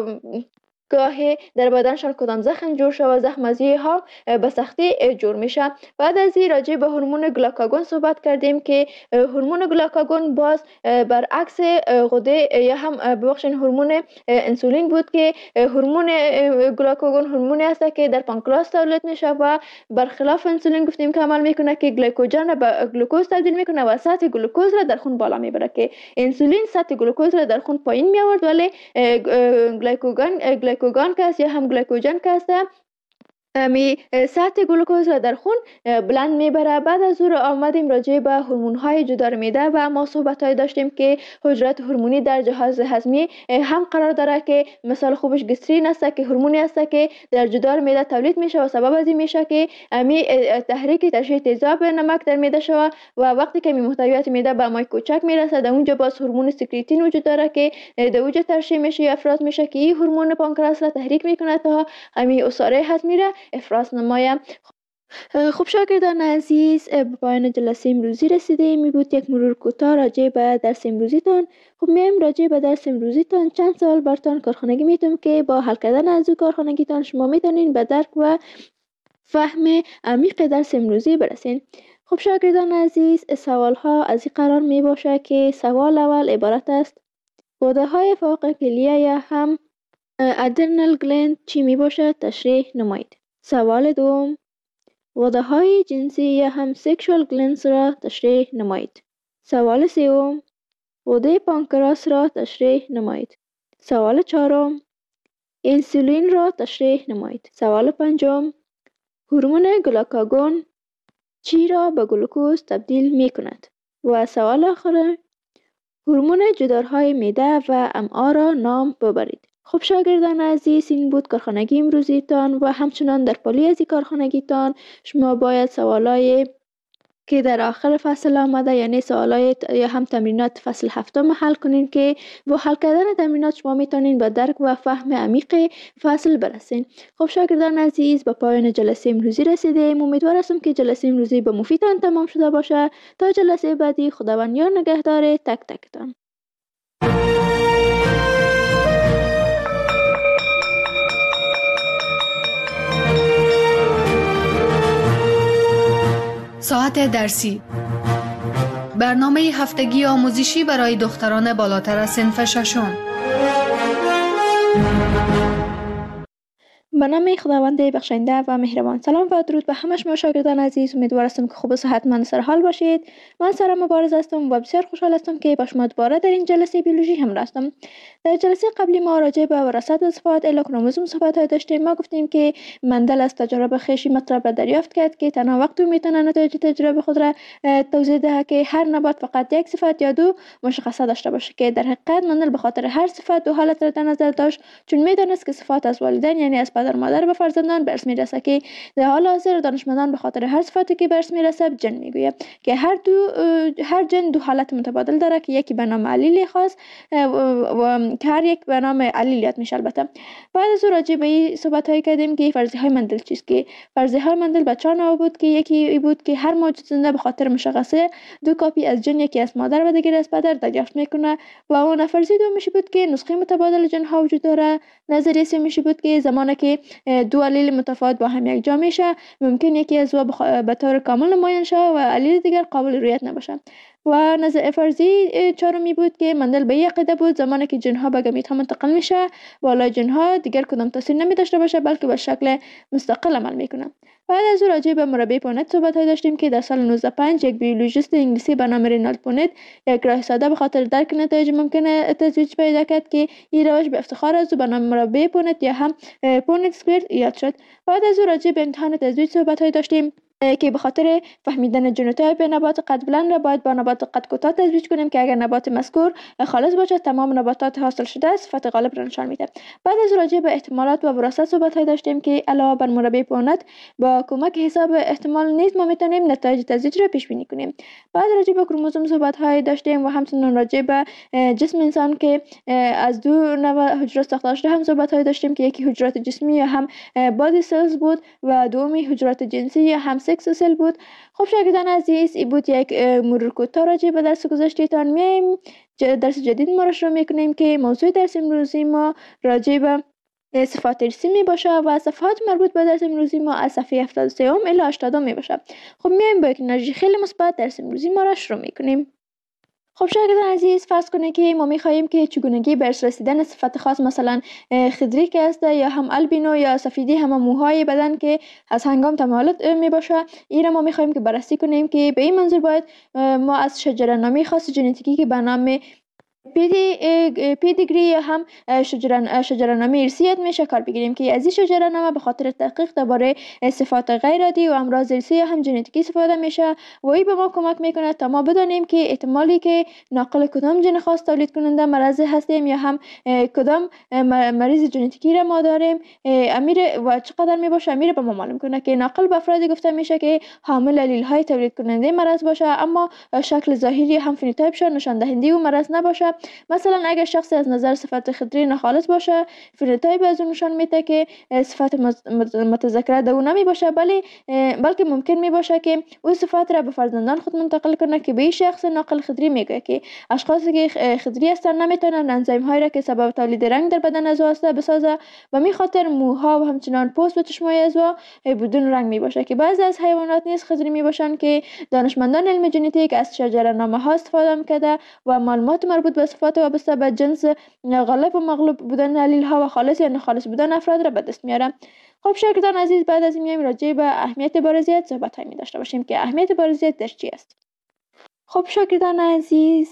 گاهی در بدنشان کدام زخم جور شود، زخم از ها به سختی جور میشه. بعد از این راجع به هورمون گلاکاگون صحبت کردیم که هورمون گلاکاگون باز برعکس غده یا هم ببخشید هورمون انسولین بود که هورمون گلاکاگون هورمونی است که در پانکراس تولید میشه و برخلاف انسولین گفتیم که عمل میکنه که گلیکوژن به گلوکوز تبدیل میکنه و سطح گلوکوز را در خون بالا میبره، که انسولین سطح گلوکوز را در خون پایین می آورد، ولی گلیکوژن گلیکوژن که است یا هم گلیکوژن که است می سطح گلوکوز را در خون بلند میبره. بعد از او را آمدیم راجع به هورمون های جدار میده و ما صحبت های داشتیم که حجرات هورمونی در جهاز هضمی هم قرار داره که مثال خوبش گسترین است که هورمونی است که در جدار میده تولید میشه و سبب از این میشه که می تحریک ترشح تیزاب نمک در میده شود و وقتی که می محتویات میده به مای کوچک میرسه در اونجا باز هورمون سکریتین وجود داره که در اونجا ترشح میشه یا افراز میشه که این هورمون پانکراس را تحریک میکنه تا همین عصاره هضمی را افراز نمایم. خب شاگردان عزیز، به پایان جلسه امروزی رسیده. می بود یک مرور کوتاه راجع به درس امروزیتان. خب میم راجع به درس امروزیتان چند سال برتان کارخانگی میتونم که با حل کردن از او کارخانگیتان شما میتونین به درک و فهم عمیق درس امروزی برسین. خب شاگردان عزیز، سوال ها از این قرار می باشه که سوال اول عبارت است: غده های فوق کلیه یا هم ادرنال گلند چی می باشه؟ تشریح نمایید. سوال دوم: غده های جنسی یا هم سکشوال گلندز را تشریح نمایید. سوال سوم: غده پانکراس را تشریح نمایید. سوال چهارم: انسولین را تشریح نمایید. سوال پنجم: هورمون گلاکاگون چی را به گلوکوز تبدیل می کند؟ و سوال آخر: هورمون جدارهای معده و امعا را نام ببرید. خب شاگردان عزیز، این بود کارخانگی امروزیتان و همچنان در پالی از این کارخانگیتان شما باید سوالای که در آخر فصل آمده یعنی سوالای یا هم تمرینات فصل هفتم حل کنین که با حل کردن تمرینات شما میتونین به درک و فهم عمیق فصل برسین. خب شاگردان عزیز، به پایان جلسه امروزی رسیدیم. امیدوار هستم که جلسه امروزی به مفیدتان تمام شده باشه. تا جلسه بعدی، خداوند یار نگهدار تک تکتان. ساعت درسی، برنامه هفتگی آموزشی برای دختران بالاتر از صنف ششم. به نام خداوند بخشنده و مهربان. سلام و درود به همه شما شاگردان عزیز. امیدوار هستم که خوب و صحتمند سر حال باشید. من سارا مبارز هستم و بسیار خوشحال هستم که با شما دوباره در این جلسه بیولوژی همراه هستم. در جلسه قبلی ما راجع به وراثت و صفات اله کروموزوم صحبت های داشتیم. ما گفتیم که مندل از تجربه خویش مطلب را دریافت کرد که تنها وقتی میتونه نتایج تجربه خود را توضیح دهد که هر نبات فقط یک صفت یا دو مشخصه داشته باشه، که در حقیقت مندل به خاطر هر صفت دو حالت را در نظر داشت، چون میدانست که صفات از والدین یعنی از پدر مادر به فرزندان به ارث میرسه، که در حال حاضر دانشمندان به خاطر هر صفتی که به ارث میرسه جن میگوید که هر دو هر جن دو حالت متبادل داره که یکی به نام علیل خاص و که هر یک به نام علیل یاد میشه. البته بعد از او راجع به این صحبت های کردیم که فرضیه های مندل چیست، که فرضیه های مندل به چهار نوع بود که یکی بود که هر موجود زنده به خاطر مشخصه دو کاپی از جن، یکی از مادر و دیگری از پدر دریافت میکنه، و اون فرضیه دوم میشه بود که نسخه متبادل جن ها وجود داره. نظریه سوم میشه بود که زمانی که دو علیل متفاوت با هم یک جا میشه ممکن یکی از او به طور کامل نمایان شه و علیل دیگر قابل رؤیت نباشه. و نظر فرضی چهارمی بود که مندل به یک عقیده بود زمانی که جنها به گمیت ها منتقل میشه بالای جنها دیگر کدام تاثیر نمی داشته باشه بلکه به شکل مستقل عمل میکنه. بعد از او راجع به مربع پونت صحبت های داشتیم که در سال نوزده پنج یک بیولوژیست انگلیسی به نام رینالد پونت یک راه ساده به خاطر درک نتایج ممکنه تزویج پیدا کرد که این روش به افتخار از او به نام مربع پونت یا هم پونت اسکوئر یاد شد. بعد از او راجع به امتحان تزویج صحبت های داشتیم که به خاطر فهمیدن ژنوتایپ نبات قد بلند را باید با نبات قد کوتاه تزویج کنیم که اگر نبات مذکور خالص باشد تمام نباتات حاصل شده صفت غالب را نشان میده. بعد از راجع به احتمالات و وراثت صحبت های داشتیم که علاوه بر مربع پونت با کمک حساب احتمال نیز ما میتونیم نتایج تزویج را پیش بینی کنیم. بعد راجع به کروموزوم صحبت های داشتیم و همچنین راجع به جسم انسان که از دو نوع حجرات ساخته شده هم صحبت های داشتیم که یکی حجرات جسمی یا هم بادی سلز بود و دومی حجرات جنسی یا هم سکس سل بود. خب شاگردان عزیز، این بود یک مرور کوتاه راجع به درس گذشته‌تان. میایم درس جدید ما را شروع میکنیم که موضوع درس امروزی ما راجع به صفات ارثی می باشه و صفات مربوط به درس امروزی ما از صفحه هفتاد و سه الی هشتاد می باشه. خب میایم با یک انرژی خیلی مثبت درس امروزی ما را شروع میکنیم. خب شاگردان عزیز، فرض کنید که ما میخواهیم که چگونگی به ارث رسیدن صفت خاص مثلا خضری که است یا هم البینو یا سفیدی هم موهای بدن که از هنگام تمالد می باشه، این را ما میخواهیم که بررسی کنیم که به این منظور باید ما از شجره نامی خاص ژنتیکی که به نام پیدی پیدیگری یا هم شجره شجره نامی ارثیت میشه کار بگیریم که از این شجره نامه به خاطر تحقیق درباره صفات غیر عادی و امراض ارثی یا هم ژنتیکی استفاده میشه و این به ما کمک میکنه تا ما بدانیم که احتمالی که ناقل کدام ژن خاص تولید کننده مرض هستیم یا هم کدام مریض ژنتیکی را ما داریم امیر و چقدر میباشه امیر به ما معلوم کنه که ناقل به افرادی گفته میشه که حامل الیل های تولید کننده مرض باشه اما شکل ظاهری هم فنوتایپشون نشان دهنده و مرض نباشه. مثلا اگر شخصی از نظر صفت خضری ناخالص باشه، فنوتایپ از اون نشان میده که صفت متذکره در اون نمی باشه، بلی بلکه ممکن می باشه که او صفت را به فرزندان خود منتقل کنه که به این شخص ناقل خضری میگه که اشخاصی که خضری هستن نمیتونن انزیم هایی را که سبب تولید رنگ در بدن از واسطه بسازه و می خاطر موها و همچنان پوست و چشمای از بدون رنگ می باشه که بعضی از حیوانات نیز خضری می باشن که دانشمندان علم ژنتیک از شجره نامه ها استفاده میکرده و معلومات مربوط به صفات وابسته به جنس غالب و مغلوب بودن الیل ها و خالص یا ناخالص بودن افراد را به دست میاره. خب شاگردان عزیز، بعد از این میایم راجع به اهمیت بارزیت صحبت های می داشته باشیم که اهمیت بارزیت در چی است. خب شاگردان عزیز،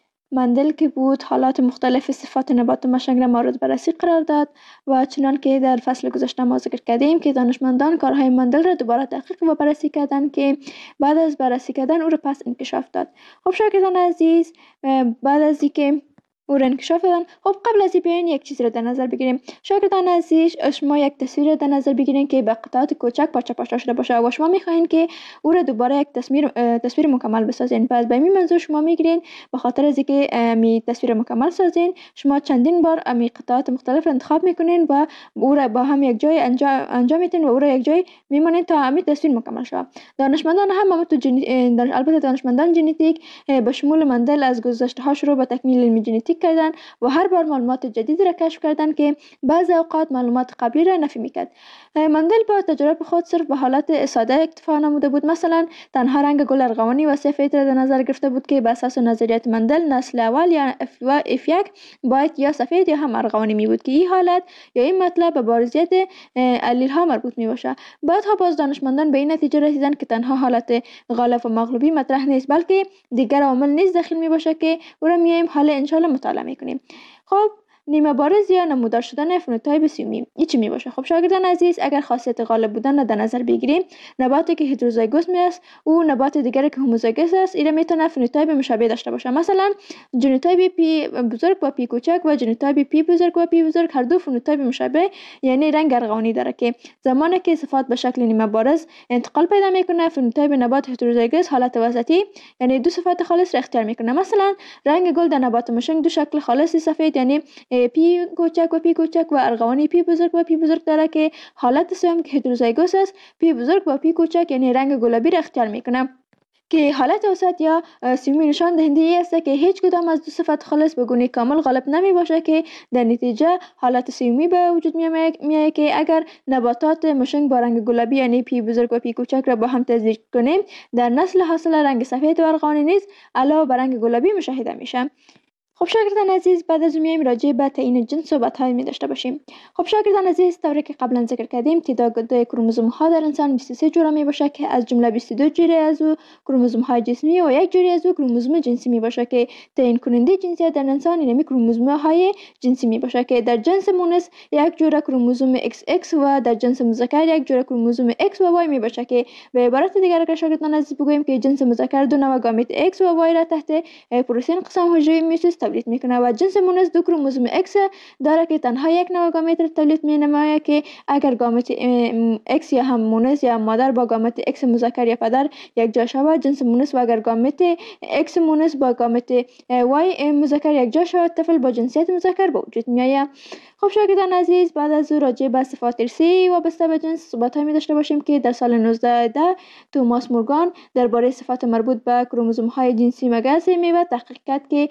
مندل که بود حالات مختلف صفات نبات مشنگ را مورد بررسی قرار داد و چنان که در فصل گذشته ما ذکر کردیم که دانشمندان کارهای مندل را دوباره تحقیق و بررسی کردند که بعد از بررسی کردن او را پس انکشاف داد. خب شاگردان عزیز، بعد از اینکه او را انکشاف دادن، خب قبل از این بیاین یک چیز را در نظر بگیریم. شاگردان عزیز، شما یک تصویر را در نظر بگیرین که به قطعات کوچک پارچه پارچه شده باشه و شما میخواین که او را دوباره یک تصویر تصویر مکمل بسازین. پس به این منظور شما میگیرین به خاطر از اینکه می تصویر مکمل سازین، شما چندین بار می قطعات مختلف را انتخاب میکنین و او را با هم یک جای انجام انجام میدین و او را یک جای میمونین تا همین تصویر مکمل شه. دانشمندان هم هم تو جن... البته دانشمندان ژنتیک به شمول مندل از گذشته ها شروع به تکمیل علم ژنتیک کردن و هر بار معلومات جدید را کشف کردن که بعضی اوقات معلومات قبلی را نفی میکرد. مندل با تجربه خود صرف به حالت ساده اکتفا نموده بود. مثلا تنها رنگ گل ارغوانی و سفید را در نظر گرفته بود که بر اساس نظریات مندل نسل اول یا اف یک باید یا سفید یا هم ارغوانی می بود که این حالت یا این مطلب به بارزیت الیل ها مربوط می باشه. بعدها باز دانشمندان به این نتیجه رسیدن که تنها حالت غالب و مغلوبی مطرح نیست بلکه دیگر عوامل نیز داخل می باشه که او را میایم حالا ان شاء الله مطالعه میکنیم. خب نیمه بارز یا نمودار شدن فنوتایپ سیومی این چی می باشه؟ خب شاگردان عزیز، اگر خاصیت غالب بودن را در نظر بگیریم، نباتی که هتروزایگوس می است او نبات دیگری که هوموزایگوس است این میتونه فنوتایپ مشابه داشته باشه. مثلا ژنوتایپ پی بزرگ و پی کوچک و ژنوتایپ پی بزرگ و پی بزرگ هر دو فنوتایپ مشابه یعنی رنگ ارغوانی داره که زمانی که صفات به شکل نیمه بارز انتقال پیدا میکنه فنوتایپ نبات هتروزایگوس حالت وسطی یعنی دو صفات خالص را اختیار میکنه. مثلا رنگ گل در نبات مشنگ دو شکل خالص سفید یعنی پی کوچک و پی کوچک و ارغوانی پی بزرگ و پی بزرگ داره که حالت سوم که هتروزایگوس است پی بزرگ و پی کوچک یعنی رنگ گلابی را اختیار میکنه که حالت وسط یا سیومی نشان دهنده ای است که هیچ کدام از دو صفت خالص به گونه کامل غالب نمی باشه که در نتیجه حالت سیومی به وجود میآید که اگر نباتات مشنگ با رنگ گلابی یعنی پی بزرگ و پی کوچک را با هم تزریق کنیم در نسل حاصل رنگ سفید و ارغوانی نیز علاوه بر رنگ گلابی مشاهده میشه. خب شاگردان عزیز، بعد از میایم راجع به تعیین جنس صحبت های می داشته باشیم. خب شاگردان عزیز، طوری که قبلا ذکر کردیم تعداد کروموزوم ها در انسان بیست و سه جوره می باشه که از جمله بیست و دو جوره از او کروموزوم های جسمی و یک جوره از او کروموزوم جنسی می باشه که تعیین کننده جنسیت در انسان اینمی کروموزوم های جنسی می باشه که در جنس مونس یک جوره کروموزوم ایکس ایکس و در جنس مذکر یک جوره کروموزوم ایکس و وای می باشه که به عبارت دیگر اگر شاگردان عزیز بگوییم که جنس مذکر دو نوع گامیت ایکس و وای را تحت پروتئین قسم حجره میوسیس تولید میکنه و جنس مونس دو کروموزوم ایکس داره که تنها یک نوع گامیت را تولید مینماید که اگر گامیت ایکس یا هم مونس یا مادر با گامیت ایکس مذکر یا پدر یک جا شود جنس مونس و اگر گامیت ایکس مونس با گامیت وای مذکر یک جا شود طفل با جنسیت مذکر به وجود میآید. خب شاگردان عزیز، بعد از راجع به صفات ارثی وابسته به جنس صحبت می داشته باشیم که در سال نوزده ده توماس مورگان درباره صفات مربوط به کروموزوم های جنسی مگس میوه تحقیق کرد که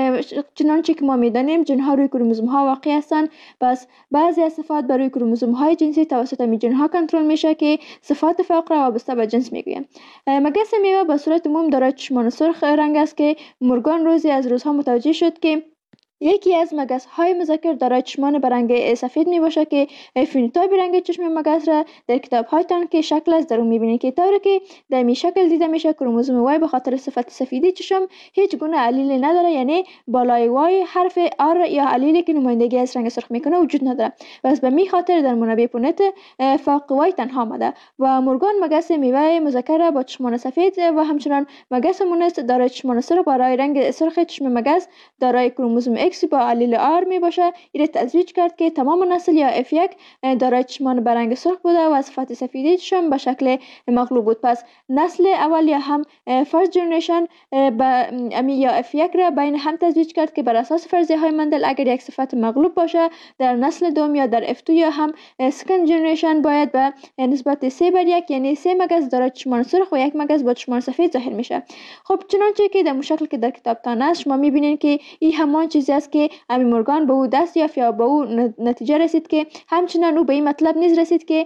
چنانچه که ما میدانیم جنها روی کروموزوم ها واقع هستند، پس بعضی از صفات بر روی کروموزوم های جنسی توسط می جنها کنترل میشه که صفات فقره وابسته به جنس میگویم. مگس میوه به صورت عموم دارای چشمان سرخ رنگ است که مورگان روزی از روزها متوجه شد که یکی از مگس های مذکر دارای چشمان به رنگ سفید می باشه که فینوتایپ رنگ چشم مگس را در کتاب هایتان که شکل از درون می بینید که طوری که در می شکل دیده میشه کروموزوم وای به خاطر صفت سفیدی چشم هیچ گونه علیل نداره، یعنی بالای وای حرف آر یا علیلی که نمایندگی از رنگ سرخ میکنه وجود نداره، پس به می خاطر در منابع پونت فاق وای تنها آمده و مورگان مگس میوه مذکر را با چشمان سفید و همچنان مگس مونس دارای چشمان سرخ برای رنگ سرخ چشم مگس دارای کروموزوم ایکس با علیل آر می باشه این تزویج کرد که تمام نسل یا اف یک دارای چشمان به رنگ سرخ بوده و صفت سفیدی چشم به شکل مغلوب بود. پس نسل اول یا هم فرست جنریشن با امی یا اف یک را بین هم تزویج کرد که بر اساس فرضیه های مندل اگر یک صفت مغلوب باشه در نسل دوم یا در اف دو یا هم سکند جنریشن باید به نسبت سه بر یک، یعنی سه مگس دارای چشمان سرخ و یک مگس با چشمان سفید ظاهر میشه. خب چنانچه که در شکل که در کتاب تان است شما میبینید که این همان چیزی است که امی مورگان به او دست یافت یا به او نتیجه رسید که همچنان او به این مطلب نیز رسید که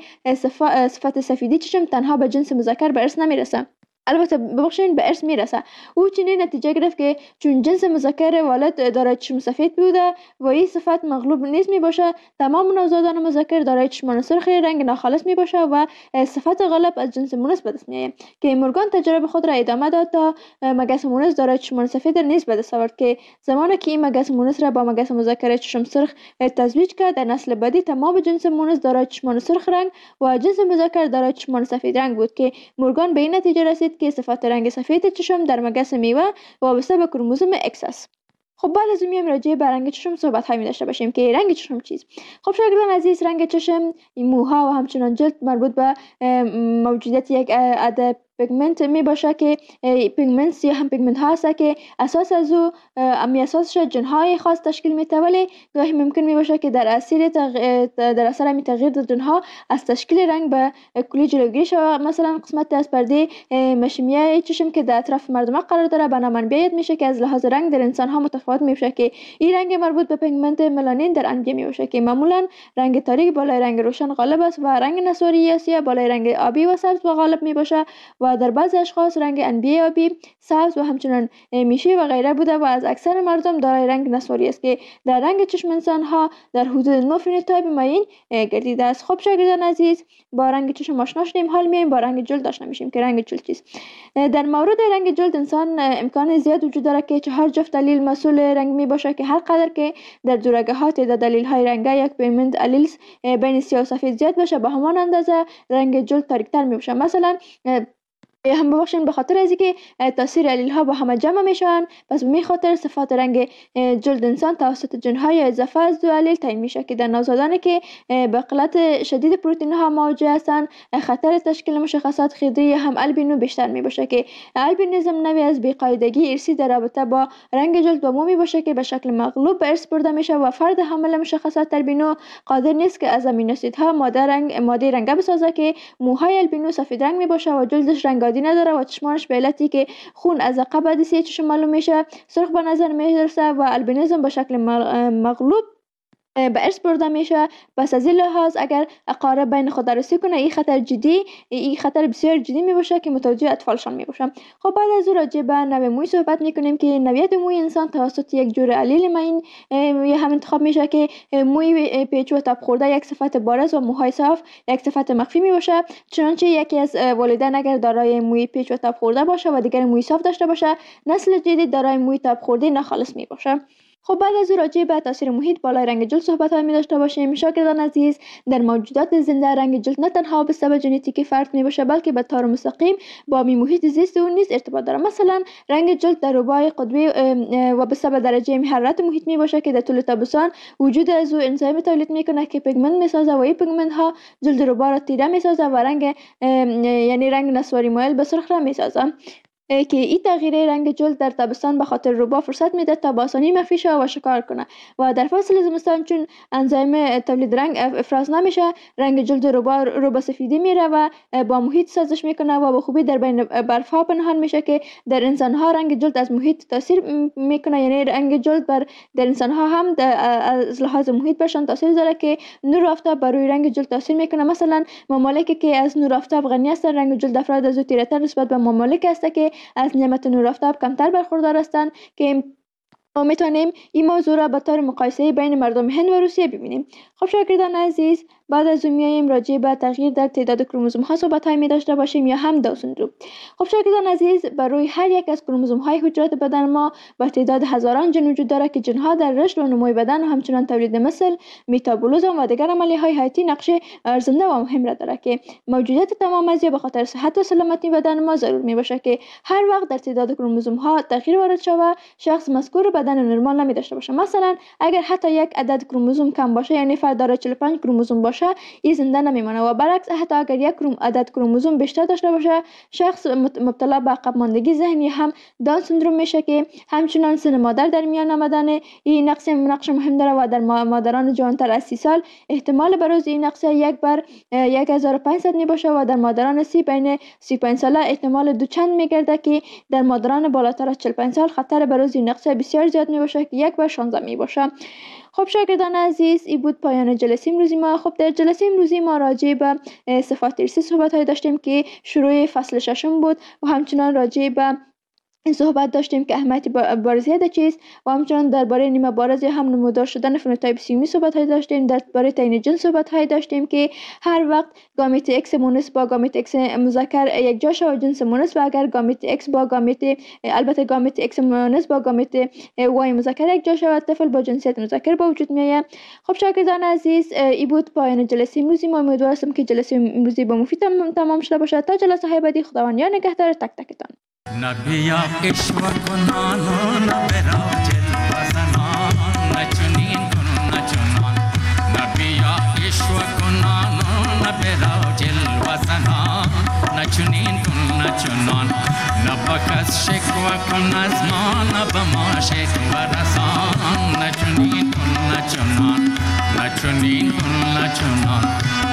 صفت سفیدی چشم تنها به جنس مذکر به ارث نمیرسه، البته ببخشید به ارث میرسه. او چنین نتیجه گرفت که چون جنس مذکر والد دارای چشم سفید بوده و این صفت مغلوب نیست می باشه، تمام نوزادان مذکر دارای چشمان سرخ رنگ ناخالص می باشه و صفت غالب از جنس مونس به دست میآید که مورگان تجربه خود را ادامه داد تا مگس مونس دارای چشمان سفید نیز به دست آورد که زمانی که این مگس مونس را با مگس مذکر چشم سرخ تزویج کرد در نسل بعدی تمام جنس مونس دارای چشمان سرخ رنگ و جنس مذکر دارای چشمان سفید رنگ بود که مورگان به این نتیجه رسید که صفت رنگ سفید چشم در مگس میوه وابسته به کروموزوم ایکس است. خب بعد از میایم راجع به رنگ چشم صحبت هایی می داشته باشیم که رنگ چشم چیست. خب شاگردان عزیز، رنگ چشم، موها و همچنان جلد مربوط به موجودیت یک عده پیگمنت می باشه که پیگمنت یا هم پیگمنت ها هست که اساس از او امی اساسش جنهای خاص تشکیل میده، ولی گاهی ممکن می باشه که در اثر تغ... در اثر می تغییر در جنها از تشکیل رنگ به کلی جلوگیری شود. مثلا قسمت از پرده مشیمیه چشم که در اطراف مردم قرار داره به نام بیاید میشه که از لحاظ رنگ در انسان ها متفاوت می باشه که این رنگ مربوط به پیگمنت ملانین در انبیاء می باشه که معمولا رنگ تاریک بالای رنگ روشن غالب است و رنگ نسواری یا سیاه بالای رنگ آبی و سبز و غالب می باشه و در بعضی اشخاص رنگ انبیاء آبی، سبز و همچنان میشی و غیره بوده و از اکثر مردم دارای رنگ نسواری است که در رنگ چشم انسان ها در حدود نه فینوتایپ معین گردیده است. خب شاگردان عزیز، با رنگ چشم آشنا شدیم، حال میایم با رنگ جلد آشنا میشیم که رنگ جلد چیست. در مورد رنگ جلد انسان امکان زیاد وجود داره که چهار جفت دلیل مسئول رنگ می باشه که هر قدر که در جورگه ها تعداد دلیل های رنگ یک پیگمنت الیلز بین سیاه و سفید زیاد باشه به همان اندازه رنگ جلد تاریک‌تر می باشه. مثلا هم ببخشید به خاطر از اینکه تاثیر الیل ها با هم جمع میشن، پس به خاطر صفات رنگ جلد انسان توسط جنهای اضافه از دو الیل تعیین میشه که در نوزادانی که به قلت شدید پروتئین ها مواجه هستند خطر تشکیل مشخصات خیدی هم البینو بیشتر می باشه که البینیسم نوعی از بی‌قاعدگی ارثی در رابطه با رنگ جلد با می باشه که به شکل مغلوب به ارث برده میشه و فرد حامل مشخصات البینو قادر نیست که از امینوسیدها ماده رنگ ماده رنگ بسازه که موهای البینو سفید رنگ می باشه و جلدش رنگ عادی نداره و چشمانش به علتی که خون از عقب عدسیه چشم معلوم میشه سرخ به نظر میرسه و البینیزم به شکل مغلوب به ارث برده میشه. پس از این لحاظ اگر اقارب بین خود عروسی کنه این خطر جدی این خطر بسیار جدی می باشه که متوجه اطفالشان می باشه. خب بعد از او راجع به نوع موی صحبت میکنیم که نوعیت موی انسان توسط یک جور علیل معین یا هم انتخاب میشه که موی پیچ و تاب خورده یک صفت بارز و موهای صاف یک صفت مخفی می باشه. چنانچه یکی از والدین اگر دارای موی پیچ و تاب خورده باشه و دیگر موی صاف داشته باشه، نسل جدید دارای موی تاب خورده ناخالص می باشه. خب بعد از او راجع به تاثیر محیط بالای رنگ جلد صحبت های می داشته باشیم. شاگردان عزیز، در موجودات زنده رنگ جلد نه تنها به سبب ژنتیکی فرد می باشه بلکه به طور مستقیم با می محیط زیست اون نیز ارتباط داره. مثلا رنگ جلد در رباعی قطبی و به سبب درجه حرارت محیط می باشه که در طول تابستان وجود از او انزایم تولید میکنه که پیگمنت می سازه و این پیگمنت ها جلد رباع را تیره می سازه و رنگ یعنی رنگ نسواری مایل به سرخ را می سازه که این تغییر رنگ جلد در تابستان به خاطر رباع فرصت میده تا با آسانی مخفی شه و شکار کنه و در فصل زمستان چون انزایم تولید رنگ افراز نمیشه، رنگ جلد رباع رو به سفیدی میره و با محیط سازش میکنه و به خوبی در بین برف ها پنهان میشه که در انسان ها رنگ جلد از محیط تاثیر میکنه. یعنی رنگ جلد بر در انسان ها هم از لحاظ محیط برشان تاثیر داره که نور آفتاب بر روی رنگ جلد تاثیر میکنه. مثلا ممالکی که از نور آفتاب غنی هستند رنگ جلد افراد از او تیره‌تر نسبت به ممالک است که از نعمت نور آفتاب کمتر برخوردار هستند که ما میتونیم این موضوع را به طور مقایسه بین مردم هند و روسیه ببینیم. خب شاگردان عزیز، بعد از اون میایم راجع به تغییر در تعداد کروموزوم ها صحبت های می داشته باشیم یا هم داون سندروم. خب شاگردان عزیز، برای هر یک از کروموزوم های حجرات بدن ما با تعداد هزاران جن وجود داره که جن ها در رشد و نمو بدن و همچنان تولید مثل، متابولیسم و دیگر عملیه های حیاتی نقش ارزنده و مهم را داره که موجودیت تمام از به خاطر صحت و سلامتی بدن ما ضرور می باشه که هر وقت در تعداد کروموزوم ها تغییر وارد شود شخص مذکور بدن نرمال نمی داشته باشه. مثلا اگر حتی یک عدد کروموزوم کم باشه، یعنی فرد داره چهل و پنج کروموزوم باشه، این زنده نمیمونه و برعکس حتی اگر یک کروم عدد کروموزوم بیشتر داشته باشه شخص مبتلا به عقب ماندگی ذهنی هم داون سندروم میشه که همچنان سن مادر در میان آمدن این نقص نقش مهم داره و در مادران جوانتر از سی سال احتمال بروز این نقص یک بر یک هزار و پانصد می باشه و در مادران سی بین سی و پنج ساله احتمال دو چند میگرده که در مادران بالاتر از چهل و پنج سال خطر بروز این نقص بسیار زیاد می باشه که یک بر شانزده می باشه. خب شاگردان عزیز، این بود پایان جلسه امروزی ما. خب در جلسه امروزی ما راجع به صفات ارثی صحبت های داشتیم که شروع فصل ششم بود و همچنان راجع به این صحبت داشتیم که اهمیت بارزیت چیست و همچنان درباره نیمه بارز هم نمودار شدن فنوتایپ سیومی صحبت های داشتیم. درباره تعیین جنس صحبت های داشتیم که هر وقت گامیت ایکس مونس با گامیت ایکس مذکر یک جا شود جنس مونس و اگر گامیت ایکس با گامیت البته گامیت ایکس مونس با گامیت وای مذکر یک جا شود طفل با جنسیت مذکر به وجود میآید. خب شاگردان عزیز، این بود پایان جلسه امروزی ما. امیدوارم که جلسه امروزی با مفید تمام شده باشد. تا جلسه های بعدی خداوند یار نگهدار تک تکتان. نبیا اشوا کنانو نبرا جلوه زنان نچنین کن نچنان نبیا اشوا کنانو نبرا جلوه زنان نچنین کن نچنان نبکس شکوه کن از ما نبما شکوه رسان نچنین کن نچنان نچنین کن نچنان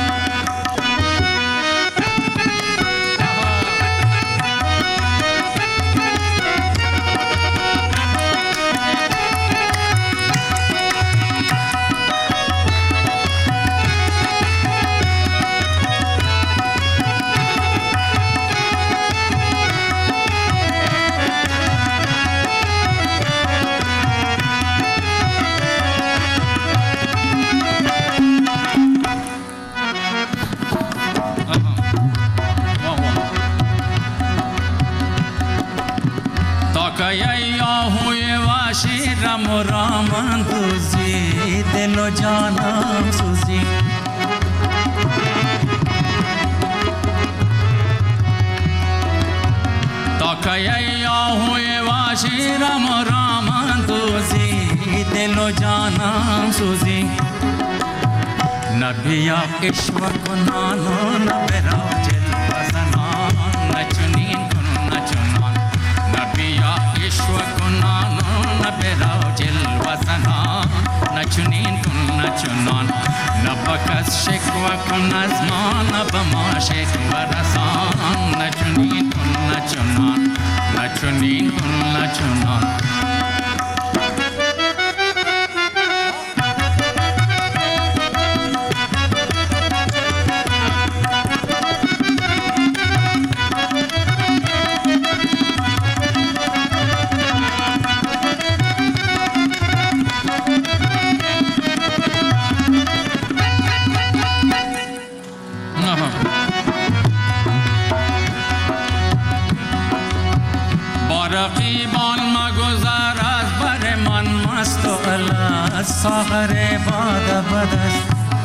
رام رام دوزی دل و جانم سوزی تا که آهوی واشی رام رام دوزی دل و جانم سوزی نبیا اشوا کنانو نبرا جلوه زنان نچنین کن نچنان نبیا اشوا کنانو نبرا جلوه زنان نچنین کن نچنان نبکس شکوه کن از ما نبما شکوه رسان نچنین کن نچنان نچنین کن نچنان مست و الست ساغر باد بدست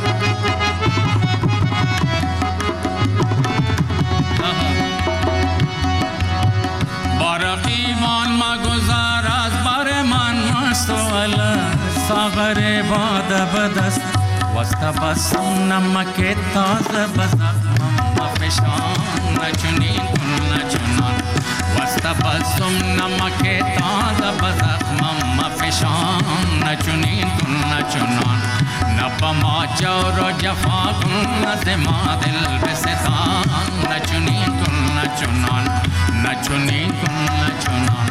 با رقیبان مگذر از بر من مست و الست ساغر باد بدست وست تبسم نمک تازه بزخمم مفشان نچنین کن نچنان وست تبسم نمک تازه بزخمم مفشان نچنین کن نچنان نب ما جور و جفا کن از ما دل بستان نچنین کن نچنان نچنین کن نچنان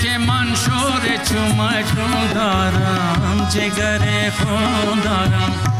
چو مجنون دارم جگر خون دارم